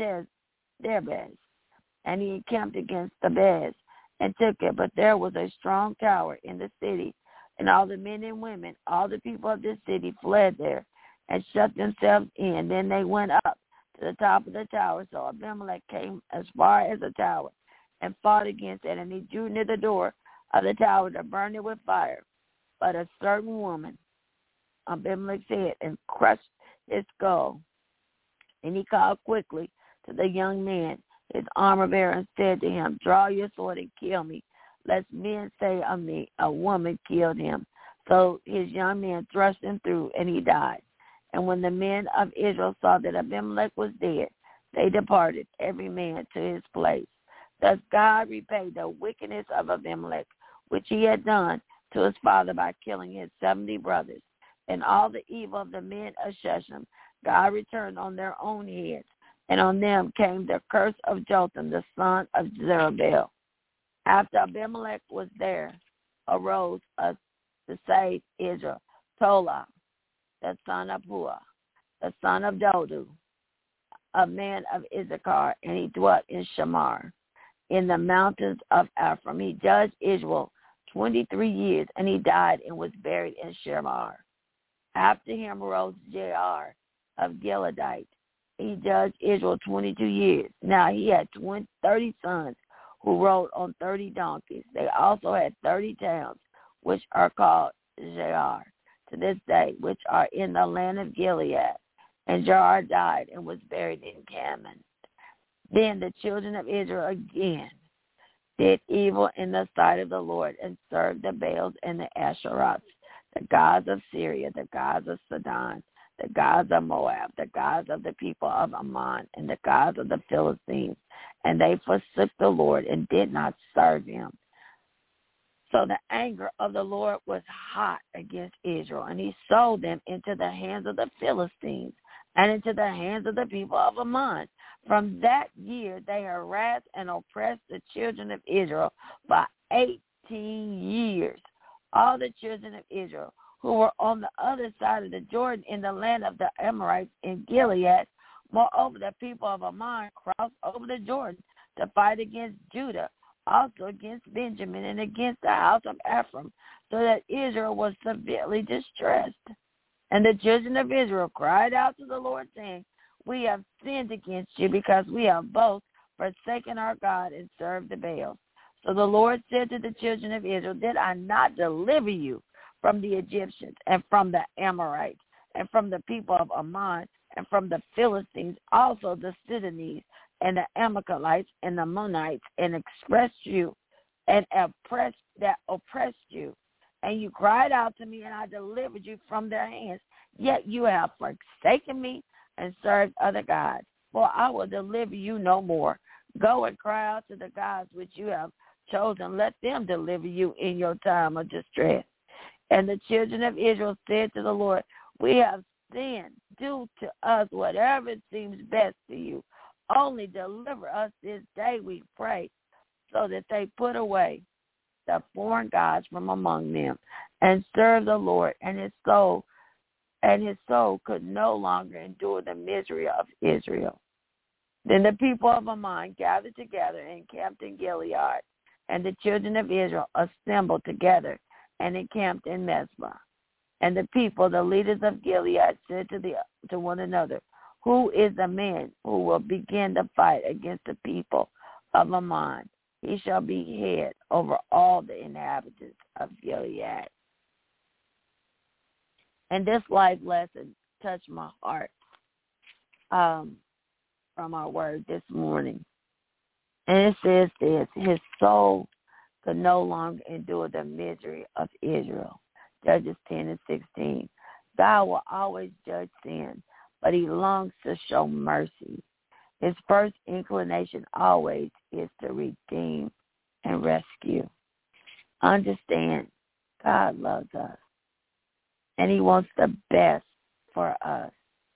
[SPEAKER 2] Derbez, and he encamped against Thebez and took it. But there was a strong tower in the city, and all the men and women, all the people of this city fled there and shut themselves in. Then they went up to the top of the tower. So Abimelech came as far as the tower and fought against it, and he drew near the door of the tower to burn it with fire. But a certain woman, Abimelech said, and crushed his skull. And he called quickly to the young man, his armor bearer, and said to him, "Draw your sword and kill me, lest men say of me, a woman killed him." So his young man thrust him through, and he died. And when the men of Israel saw that Abimelech was dead, they departed, every man to his place. Thus God repaid the wickedness of Abimelech, which he had done to his father by killing his seventy brothers. And all the evil of the men of Shechem God returned on their own heads, and on them came the curse of Jotham, the son of Zerubbabel. After Abimelech was there, arose a, to save Israel, Tola, the son of Puah, the son of Dodu, a man of Issachar, and he dwelt in Shamar, in the mountains of Ephraim. He judged Israel twenty-three years, and he died and was buried in Shamar. After him arose Jair of Gileadite. He judged Israel twenty-two years. Now he had twenty, thirty sons who rode on thirty donkeys. They also had thirty towns, which are called Jair to this day, which are in the land of Gilead. And Jair died and was buried in Canaan. Then the children of Israel again did evil in the sight of the Lord, and served the Baals and the Asheroths, the gods of Syria, the gods of Sidon, the gods of Moab, the gods of the people of Ammon, and the gods of the Philistines. And they forsook the Lord and did not serve him. So the anger of the Lord was hot against Israel, and he sold them into the hands of the Philistines and into the hands of the people of Ammon. From that year they harassed and oppressed the children of Israel for eighteen years. All the children of Israel who were on the other side of the Jordan in the land of the Amorites in Gilead, moreover the people of Ammon crossed over the Jordan to fight against Judah, also against Benjamin and against the house of Ephraim, so that Israel was severely distressed. And the children of Israel cried out to the Lord, saying, "We have sinned against you, because we have both forsaken our God and served the Baals." So the Lord said to the children of Israel, "Did I not deliver you from the Egyptians and from the Amorites and from the people of Ammon and from the Philistines, also the Sidonians and the Amalekites and the Ammonites, and expressed you and oppressed that oppressed you? And you cried out to me, and I delivered you from their hands. Yet you have forsaken me and served other gods. For I will deliver you no more. Go and cry out to the gods which you have chosen. Let them deliver you in your time of distress. And the children of Israel said to the Lord, we have sinned. Do to us whatever seems best to you. Only deliver us this day, we pray, so that they put away the foreign gods from among them and serve the Lord. And his soul and his soul could no longer endure the misery of Israel. Then the people of Ammon gathered together and encamped in Gilead, and the children of Israel assembled together and encamped in Mizpah. And the people, the leaders of Gilead, said to the to one another, who is the man who will begin to fight against the people of Ammon? He shall be head over all the inhabitants of Gilead. And this life lesson touched my heart um, from our word this morning. And it says this, his soul could no longer endure the misery of Israel. Judges ten and sixteen. God will always judge sin, but he longs to show mercy. His first inclination always is to redeem and rescue. Understand, God loves us, and he wants the best for us.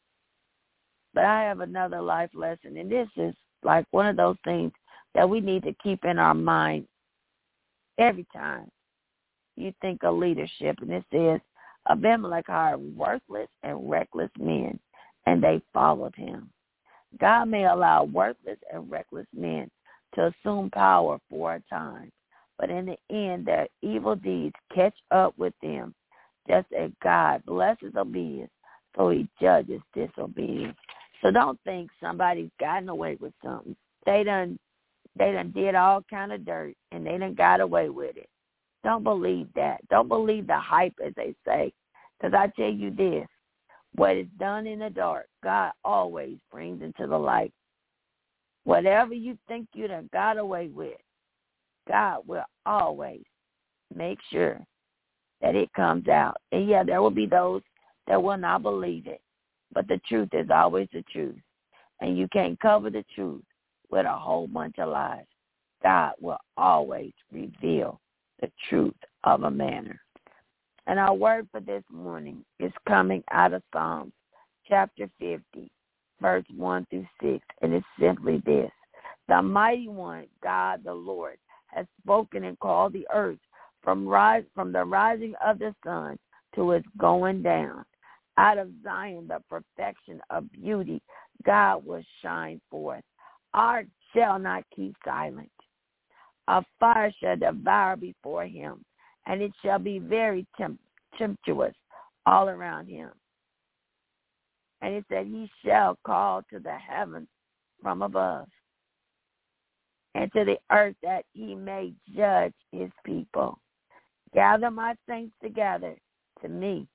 [SPEAKER 2] But I have another life lesson, and this is like one of those things that we need to keep in our mind every time you think of leadership. And it says, Abimelech hired worthless and reckless men, and they followed him. God may allow worthless and reckless men to assume power for a time, but in the end, their evil deeds catch up with them, just as God blesses obedience, so he judges disobedience. So don't think somebody's gotten away with something. They done, they done did all kind of dirt, and they done got away with it. Don't believe that. Don't believe the hype, as they say, because I tell you this, what is done in the dark, God always brings into the light. Whatever you think you done got away with, God will always make sure that it comes out. And yeah, there will be those that will not believe it, but the truth is always the truth. And you can't cover the truth with a whole bunch of lies. God will always reveal the truth of a matter. And our word for this morning is coming out of Psalms chapter fifty, verse one through six, and it's simply this. The mighty one, God the Lord, has spoken and called the earth from rise from the rising of the sun to its going down. Out of Zion, the perfection of beauty, God will shine forth. Art shall not keep silent. A fire shall devour before him, and it shall be very temp- tempestuous all around him. And it said, he shall call to the heavens from above, and to the earth that he may judge his people. Gather my saints together to me,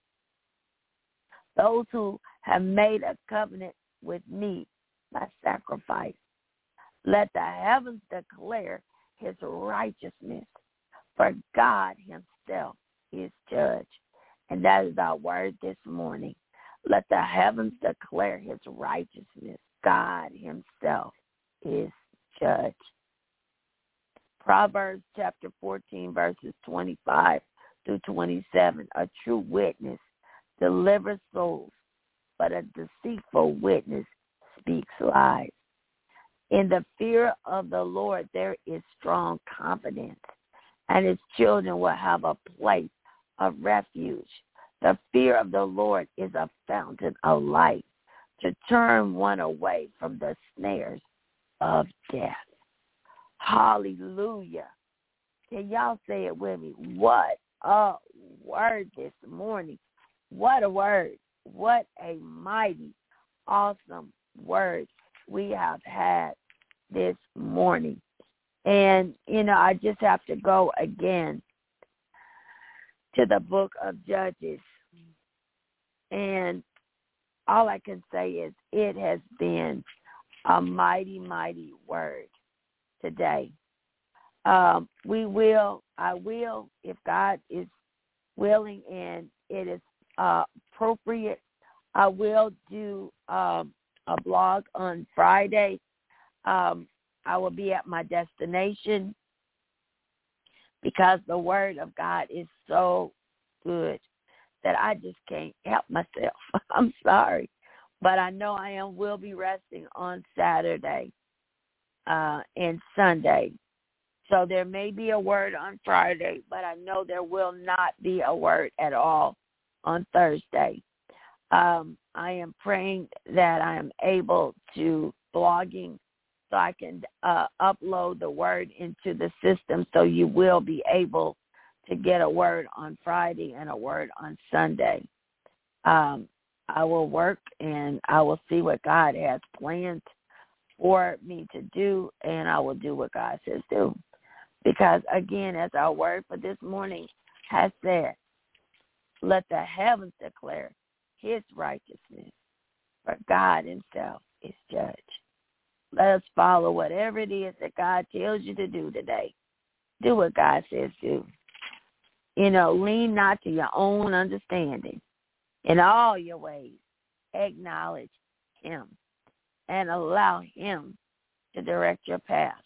[SPEAKER 2] those who have made a covenant with me by sacrifice. Let the heavens declare his righteousness, for God himself is judge. And that is our word this morning. Let the heavens declare his righteousness. God himself is judge. Proverbs chapter fourteen, verses twenty-five through twenty-seven. A true witness delivers souls, but a deceitful witness speaks lies. In the fear of the Lord, there is strong confidence, and his children will have a place of refuge. The fear of the Lord is a fountain of life to turn one away from the snares of death. Hallelujah. Can y'all say it with me? What a word this morning. What a word. What a mighty, awesome word we have had this morning. And, you know, I just have to go again to the book of Judges. And all I can say is it has been a mighty, mighty word today. Um, we will, I will, if God is willing and it is uh, appropriate, I will do um, a blog on Friday. Um, I will be at my destination because the word of God is so good that I just can't help myself. I'm sorry. But I know I am will be resting on Saturday uh, and Sunday. So there may be a word on Friday, but I know there will not be a word at all on Thursday. Um, I am praying that I am able to blogging so I can uh, upload the word into the system so you will be able to get a word on Friday and a word on Sunday. Um, I will work and I will see what God has planned for me to do, and I will do what God says do. Because, again, as our word for this morning has said, let the heavens declare his righteousness, for God himself is judge. Let us follow whatever it is that God tells you to do today. Do what God says do. You know, lean not to your own understanding. In all your ways, acknowledge him and allow him to direct your path.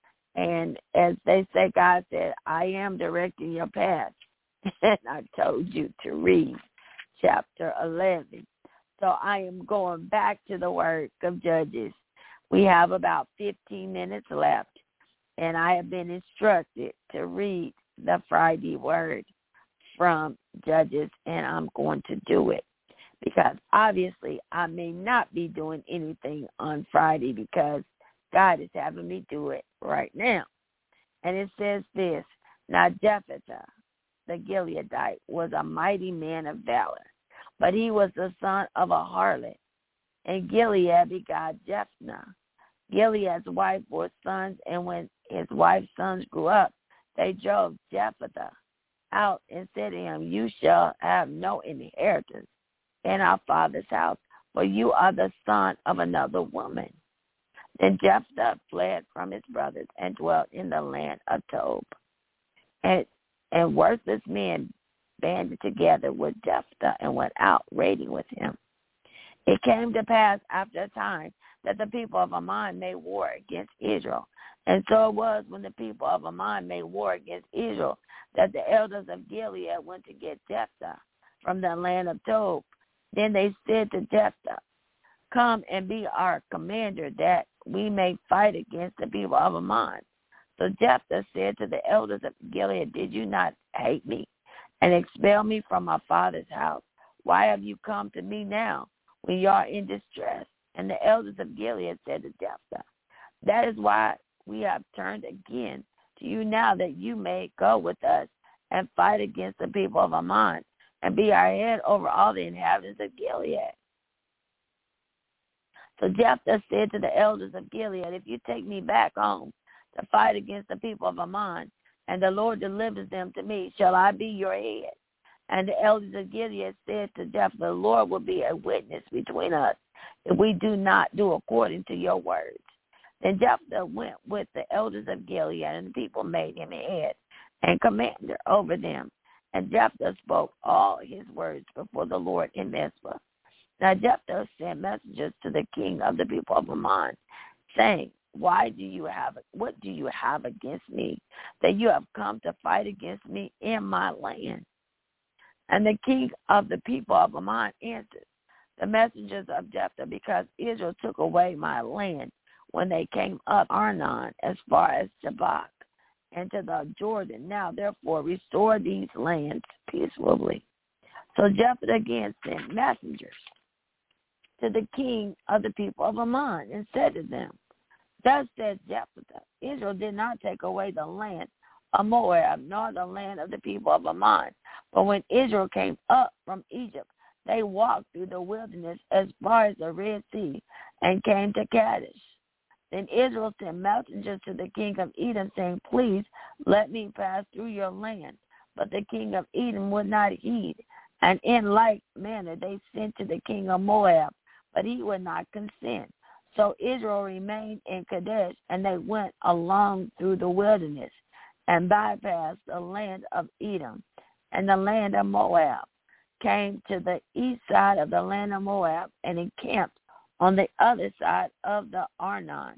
[SPEAKER 2] And as they say, God said, I am directing your path. And I told you to read chapter eleven. So I am going back to the work of Judges. We have about fifteen minutes left, and I have been instructed to read the Friday word from Judges, and I'm going to do it because obviously I may not be doing anything on Friday because God is having me do it right now. And it says this, now Jephthah, the Gileadite, was a mighty man of valor, but he was the son of a harlot. And Gilead begot Jephthah. Gilead's wife bore sons, and when his wife's sons grew up, they drove Jephthah out and said to him, you shall have no inheritance in our father's house, for you are the son of another woman. Then Jephthah fled from his brothers and dwelt in the land of Tob. And, and worthless men banded together with Jephthah and went out raiding with him. It came to pass after a time that the people of Ammon made war against Israel. And so it was when the people of Ammon made war against Israel that the elders of Gilead went to get Jephthah from the land of Tob. Then they said to Jephthah, come and be our commander that we may fight against the people of Ammon. So Jephthah said to the elders of Gilead, did you not hate me and expel me from my father's house? Why have you come to me now when you are in distress? And the elders of Gilead said to Jephthah, that is why we have turned again to you now, that you may go with us and fight against the people of Ammon and be our head over all the inhabitants of Gilead. So Jephthah said to the elders of Gilead, if you take me back home to fight against the people of Ammon, and the Lord delivers them to me, shall I be your head? And the elders of Gilead said to Jephthah, the Lord will be a witness between us if we do not do according to your words. Then Jephthah went with the elders of Gilead, and the people made him head and commander over them. And Jephthah spoke all his words before the Lord in Mizpah. Now Jephthah sent messengers to the king of the people of Ammon, saying, Why do you have what do you have against me, that you have come to fight against me in my land? And the king of the people of Ammon answered, the messengers of Jephthah, because Israel took away my land when they came up Arnon as far as Jabbok and to the Jordan. Now therefore restore these lands peaceably. So Jephthah again sent messengers to the king of the people of Ammon and said to them, Thus says Jephthah, Israel did not take away the land of Moab, nor the land of the people of Ammon. But when Israel came up from Egypt, they walked through the wilderness as far as the Red Sea and came to Kadesh. Then Israel sent messengers to the king of Edom, saying, Please let me pass through your land. But the king of Edom would not heed. And in like manner they sent to the king of Moab, but he would not consent. So Israel remained in Kadesh, and they went along through the wilderness and bypassed the land of Edom and the land of Moab, came to the east side of the land of Moab, and encamped on the other side of the Arnon,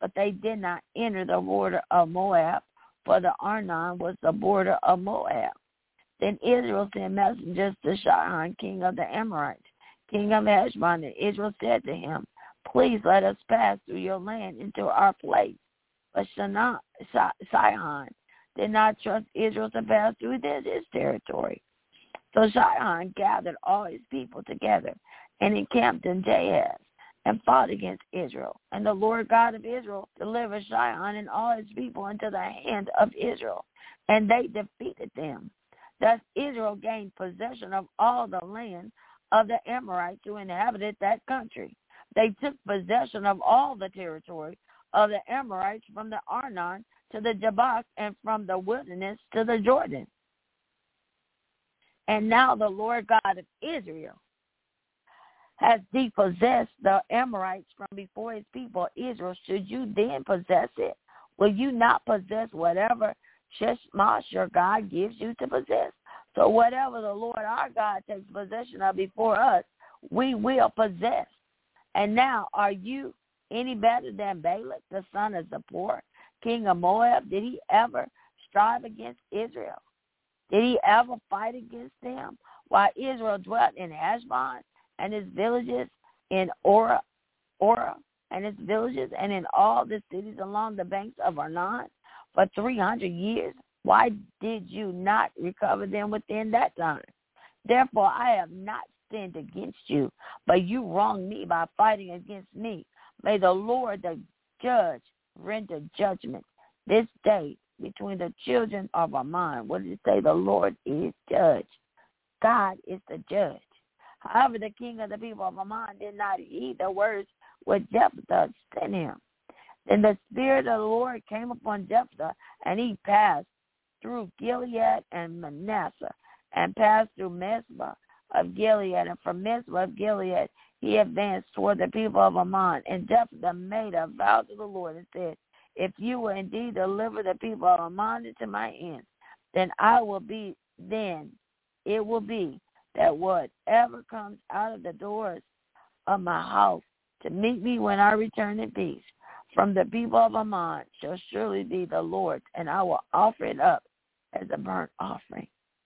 [SPEAKER 2] but they did not enter the border of Moab, for the Arnon was the border of Moab. Then Israel sent messengers to Sihon, king of the Amorites, king of Heshbon, and Israel said to him, please let us pass through your land into our place. But Sihon did not trust Israel to pass through this, his territory. So Sihon gathered all his people together and encamped in Jahaz and fought against Israel. And the Lord God of Israel delivered Sihon and all his people into the hand of Israel, and they defeated them. Thus Israel gained possession of all the land of the Amorites who inhabited that country. They took possession of all the territory of the Amorites from the Arnon to the Jabbok and from the wilderness to the Jordan. And now the Lord God of Israel has depossessed the Amorites from before his people Israel. Should you then possess it? Will you not possess whatever Sheshmash your God gives you to possess? So whatever the Lord our God takes possession of before us, we will possess. And now, are you any better than Balak, the son of Zippor, king of Moab? Did he ever strive against Israel? Did he ever fight against them? While Israel dwelt in Heshbon and his villages, in Orah, Orah and its villages, and in all the cities along the banks of Arnon for three hundred years, why did you not recover them within that time? Therefore, I have not sinned against you, but you wronged me by fighting against me. May the Lord, the judge, render judgment this day between the children of Ammon. What did it say? The Lord is judge. God is the judge. However, the king of the people of Ammon did not heed the words which Jephthah sent him. Then the Spirit of the Lord came upon Jephthah, and he passed through Gilead and Manasseh, and passed through Mizpah of Gilead, and from Mizpah of Gilead he advanced toward the people of Ammon. And Jephthah made a vow to the Lord and said, if you will indeed deliver the people of Ammon into my hands, then I will be, then it will be that whatever comes out of the doors of my house to meet me when I return in peace from the people of Ammon shall surely be the Lord's, and I will offer it up as a burnt offering.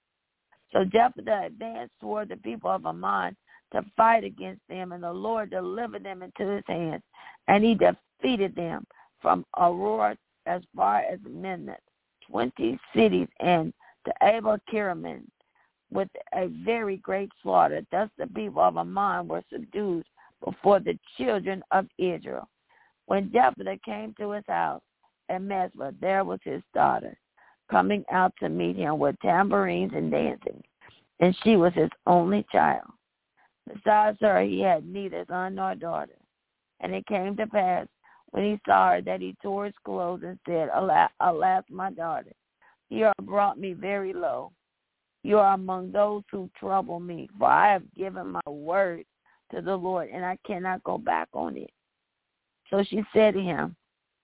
[SPEAKER 2] So Jephthah advanced toward the people of Ammon to fight against them, and the Lord delivered them into his hands, and he defeated them from Aroer as far as Minnith, twenty cities, and to Abel-Keramim with a very great slaughter. Thus the people of Ammon were subdued before the children of Israel. When Jephthah came to his house at Mizpah, there was his daughter coming out to meet him with tambourines and dancing, and she was his only child. Besides her, he had neither son nor daughter. And it came to pass, when he saw her, that he tore his clothes and said, Alas, alas, my daughter, you have brought me very low. You are among those who trouble me, for I have given my word to the Lord, and I cannot go back on it. So she said to him,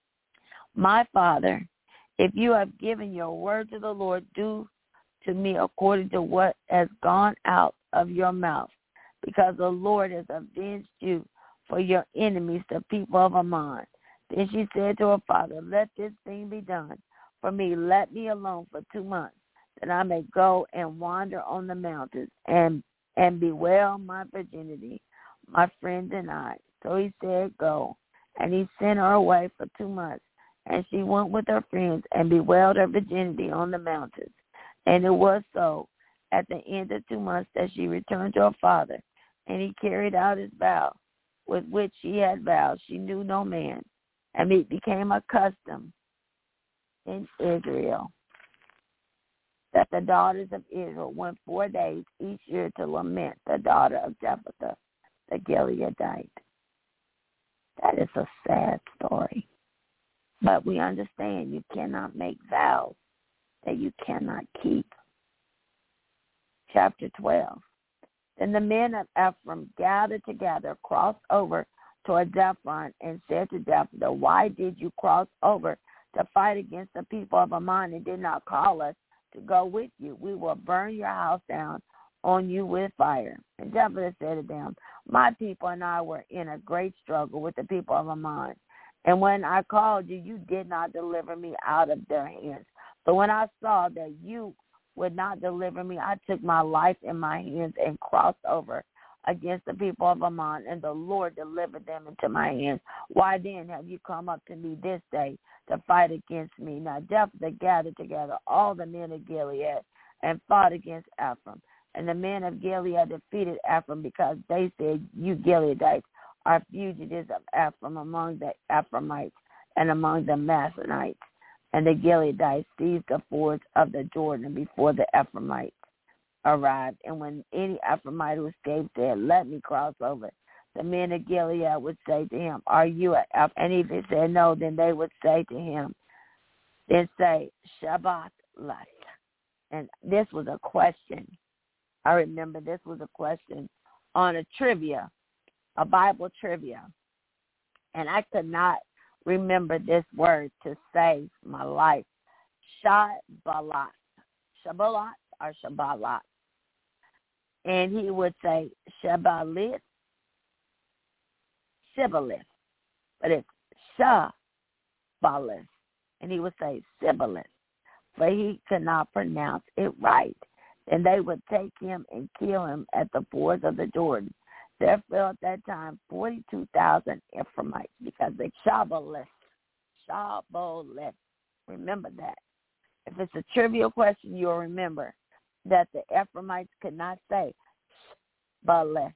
[SPEAKER 2] my father, if you have given your word to the Lord, do to me according to what has gone out of your mouth, because the Lord has avenged you for your enemies, the people of Ammon. Then she said to her father, let this thing be done for me. Let me alone for two months, that I may go and wander on the mountains and, and bewail my virginity, my friends and I. So he said, go. And he sent her away for two months. And she went with her friends and bewailed her virginity on the mountains. And it was so at the end of two months that she returned to her father, and he carried out his vow with which she had vowed. She knew no man, and it became a custom in Israel that the daughters of Israel went four days each year to lament the daughter of Jephthah, the Gileadite. That is a sad story. But we understand you cannot make vows that you cannot keep. Chapter twelve. Then the men of Ephraim gathered together, crossed over toward Zephon, and said to Jephthah, why did you cross over to fight against the people of Ammon and did not call us to go with you? We will burn your house down on you with fire. And Jephthah said to them, my people and I were in a great struggle with the people of Ammon, And when I called you, you did not deliver me out of their hands. So when I saw that you would not deliver me, I took my life in my hands and crossed over against the people of Ammon, and the Lord delivered them into my hands. Why then have you come up to me this day to fight against me? Now Jephthah gathered together all the men of Gilead and fought against Ephraim. And the men of Gilead defeated Ephraim because they said, you Gileadites are fugitives of Ephraim among the Ephraimites and among the Manassites. And the Gileadites seized the fords of the Jordan before the Ephraimites arrived. And when any Ephraimite who escaped said, let me cross over, the men of Gilead would say to him, are you an Ephraimite? And if he said no, then they would say to him, then say, Shabbat Lat. And this was a question. I remember this was a question on a trivia, a Bible trivia. And I could not remember this word to save my life. Shabbalat. Shabbalat or Shabbalat. And he would say Shabbalit, Sibboleth. But it's Shabbalit. And he would say Sibboleth. But he could not pronounce it right. And they would take him and kill him at the fords of the Jordan. There fell at that time forty-two thousand Ephraimites because they Shabboleth. Shabboleth. Remember that. If it's a trivial question, you'll remember that the Ephraimites could not say Shabboleth.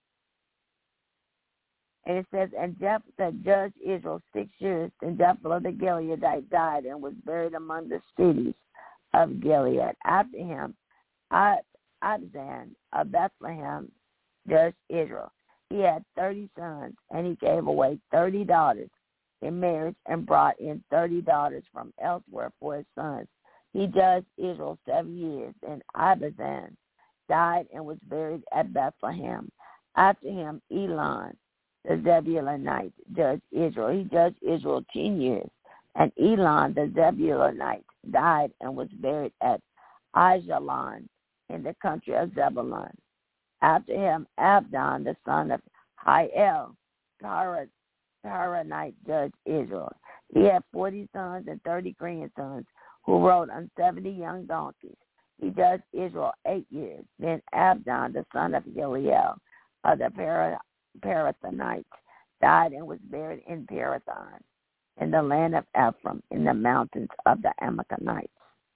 [SPEAKER 2] And it says, and Jephthah judged Israel six years, and Jephthah the Gileadite died and was buried among the cities of Gilead. After him, Abzan of Bethlehem judged Israel. He had thirty sons, and he gave away thirty daughters in marriage and brought in thirty daughters from elsewhere for his sons. He judged Israel seven years, and Abzan died and was buried at Bethlehem. After him, Elon, the Zebulunite, judged Israel. He judged Israel ten years, and Elon, the Zebulunite, died and was buried at Ajalon in the country of Zebulun. After him, Abdon, the son of Hiel, Haranite, judged Israel. He had forty sons and thirty grandsons who rode on seventy young donkeys. He judged Israel eight years. Then Abdon, the son of Gilead of the Parathonites, died and was buried in Parathon, in the land of Ephraim, in the mountains of the Amalekites.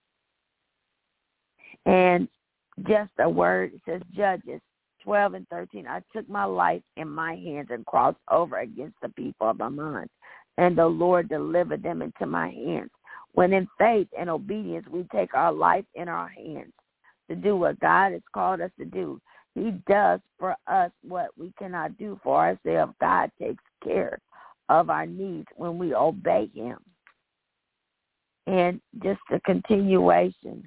[SPEAKER 2] And just a word, it says Judges twelve and thirteen, I took my life in my hands and crossed over against the people of Ammon, and the Lord delivered them into my hands. When in faith and obedience we take our life in our hands to do what God has called us to do, he does for us what we cannot do for ourselves. God takes care of our needs when we obey him. And just a continuation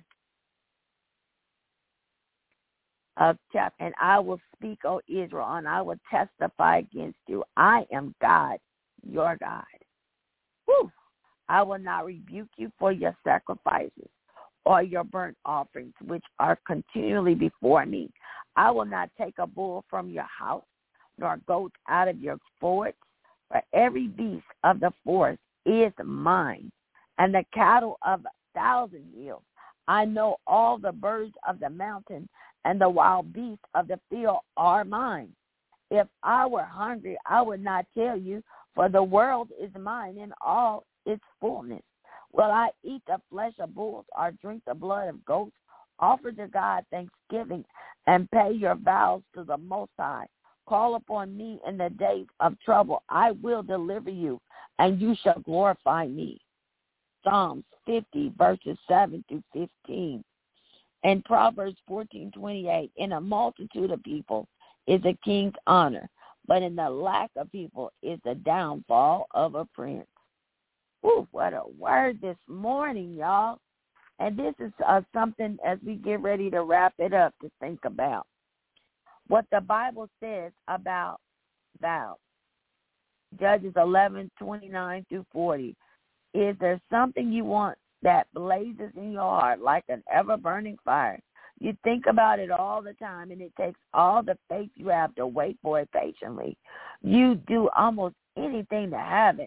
[SPEAKER 2] of chapter, and I will speak, O Israel, and I will testify against you. I am God, your God. Whew. I will not rebuke you for your sacrifices or your burnt offerings, which are continually before me. I will not take a bull from your house, nor goat out of your forest, for every beast of the forest is mine, and the cattle of a thousand hills. I know all the birds of the mountain, and the wild beasts of the field are mine. If I were hungry, I would not tell you, for the world is mine and all its fullness. Will I eat the flesh of bulls or drink the blood of goats? Offer to God thanksgiving and pay your vows to the Most High. Call upon me in the days of trouble. I will deliver you, and you shall glorify me. Psalms fifty, verses seven through fifteen. And Proverbs fourteen twenty-eight, in a multitude of people is a king's honor, but in the lack of people is the downfall of a prince. Ooh, what a word this morning, y'all. And this is uh, something as we get ready to wrap it up to think about. What the Bible says about vows. Judges eleven twenty-nine through forty. Is there something you want that blazes in your heart like an ever-burning fire? You think about it all the time, and it takes all the faith you have to wait for it patiently. You do almost anything to have it.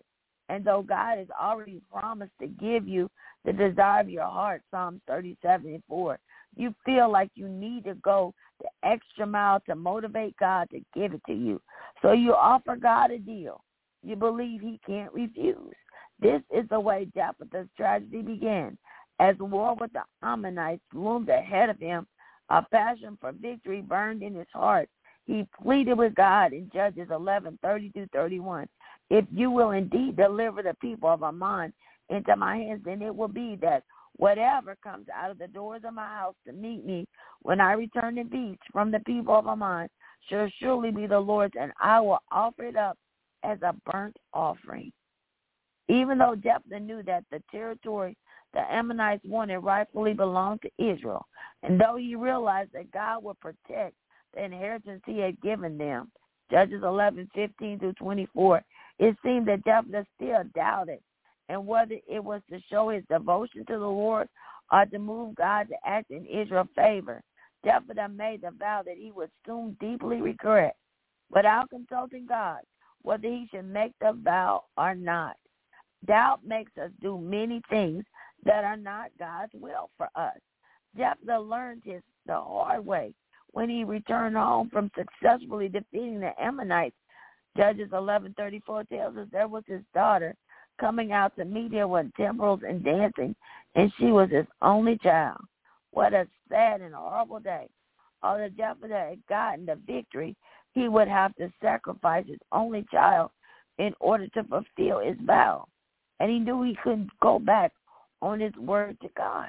[SPEAKER 2] And though God has already promised to give you the desire of your heart, Psalms thirty-seven and four, you feel like you need to go the extra mile to motivate God to give it to you. So you offer God a deal you believe he can't refuse. This is the way Jephthah's tragedy began. As war with the Ammonites loomed ahead of him, a passion for victory burned in his heart. He pleaded with God in Judges eleven, thirty through thirty-one. If you will indeed deliver the people of Ammon into my hands, then it will be that whatever comes out of the doors of my house to meet me when I return in peace from the people of Ammon shall surely be the Lord's, and I will offer it up as a burnt offering. Even though Jephthah knew that the territory the Ammonites wanted rightfully belonged to Israel, and though he realized that God would protect the inheritance he had given them, Judges eleven, fifteen through twenty-four, it seemed that Jephthah still doubted, and whether it was to show his devotion to the Lord or to move God to act in Israel's favor, Jephthah made the vow that he would soon deeply regret, without consulting God, whether he should make the vow or not. Doubt makes us do many things that are not God's will for us. Jephthah learned his the hard way when he returned home from successfully defeating the Ammonites. Judges eleven thirty-four tells us there was his daughter coming out to meet him with timbrels and dancing, and she was his only child. What a sad and horrible day. Although Jephthah had gotten the victory, he would have to sacrifice his only child in order to fulfill his vow. And he knew he couldn't go back on his word to God.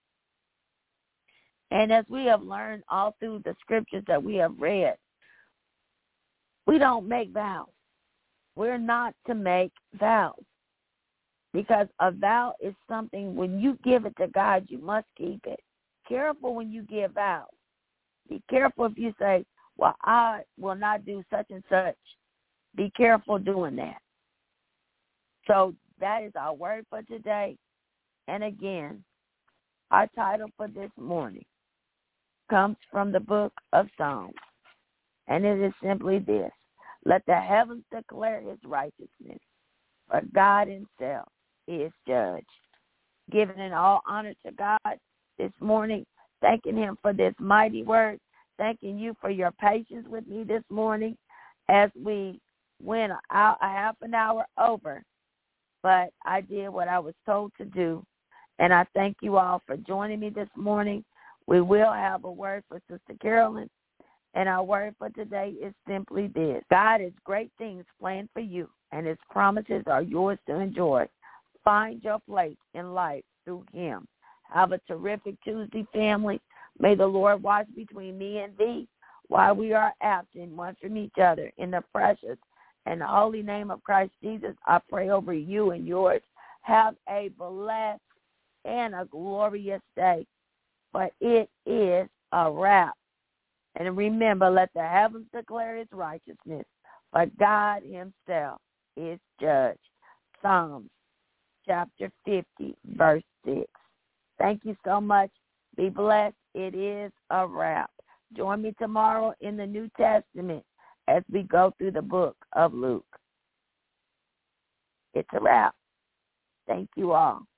[SPEAKER 2] And as we have learned all through the scriptures that we have read, we don't make vows. We're not to make vows, because a vow is something, when you give it to God, you must keep it. Careful when you give vows. Be careful if you say, well, I will not do such and such. Be careful doing that. So that is our word for today. And again, our title for this morning comes from the book of Psalms. And it is simply this: let the heavens declare his righteousness, for God himself is judge. Giving in all honor to God this morning, thanking him for this mighty word, thanking you for your patience with me this morning as we went a, a half an hour over. But I did what I was told to do, and I thank you all for joining me this morning. We will have a word for Sister Carolyn, and our word for today is simply this: God has great things planned for you, and his promises are yours to enjoy. Find your place in life through him. Have a terrific Tuesday, family. May the Lord watch between me and thee while we are absent one from each other. In the precious and the holy name of Christ Jesus, I pray over you and yours. Have a blessed and a glorious day, but it is a wrap. And remember, let the heavens declare his righteousness, but God himself is judge. Psalms chapter fifty, verse six. Thank you so much. Be blessed. It is a wrap. Join me tomorrow in the New Testament as we go through the book of Luke. It's a wrap. Thank you all.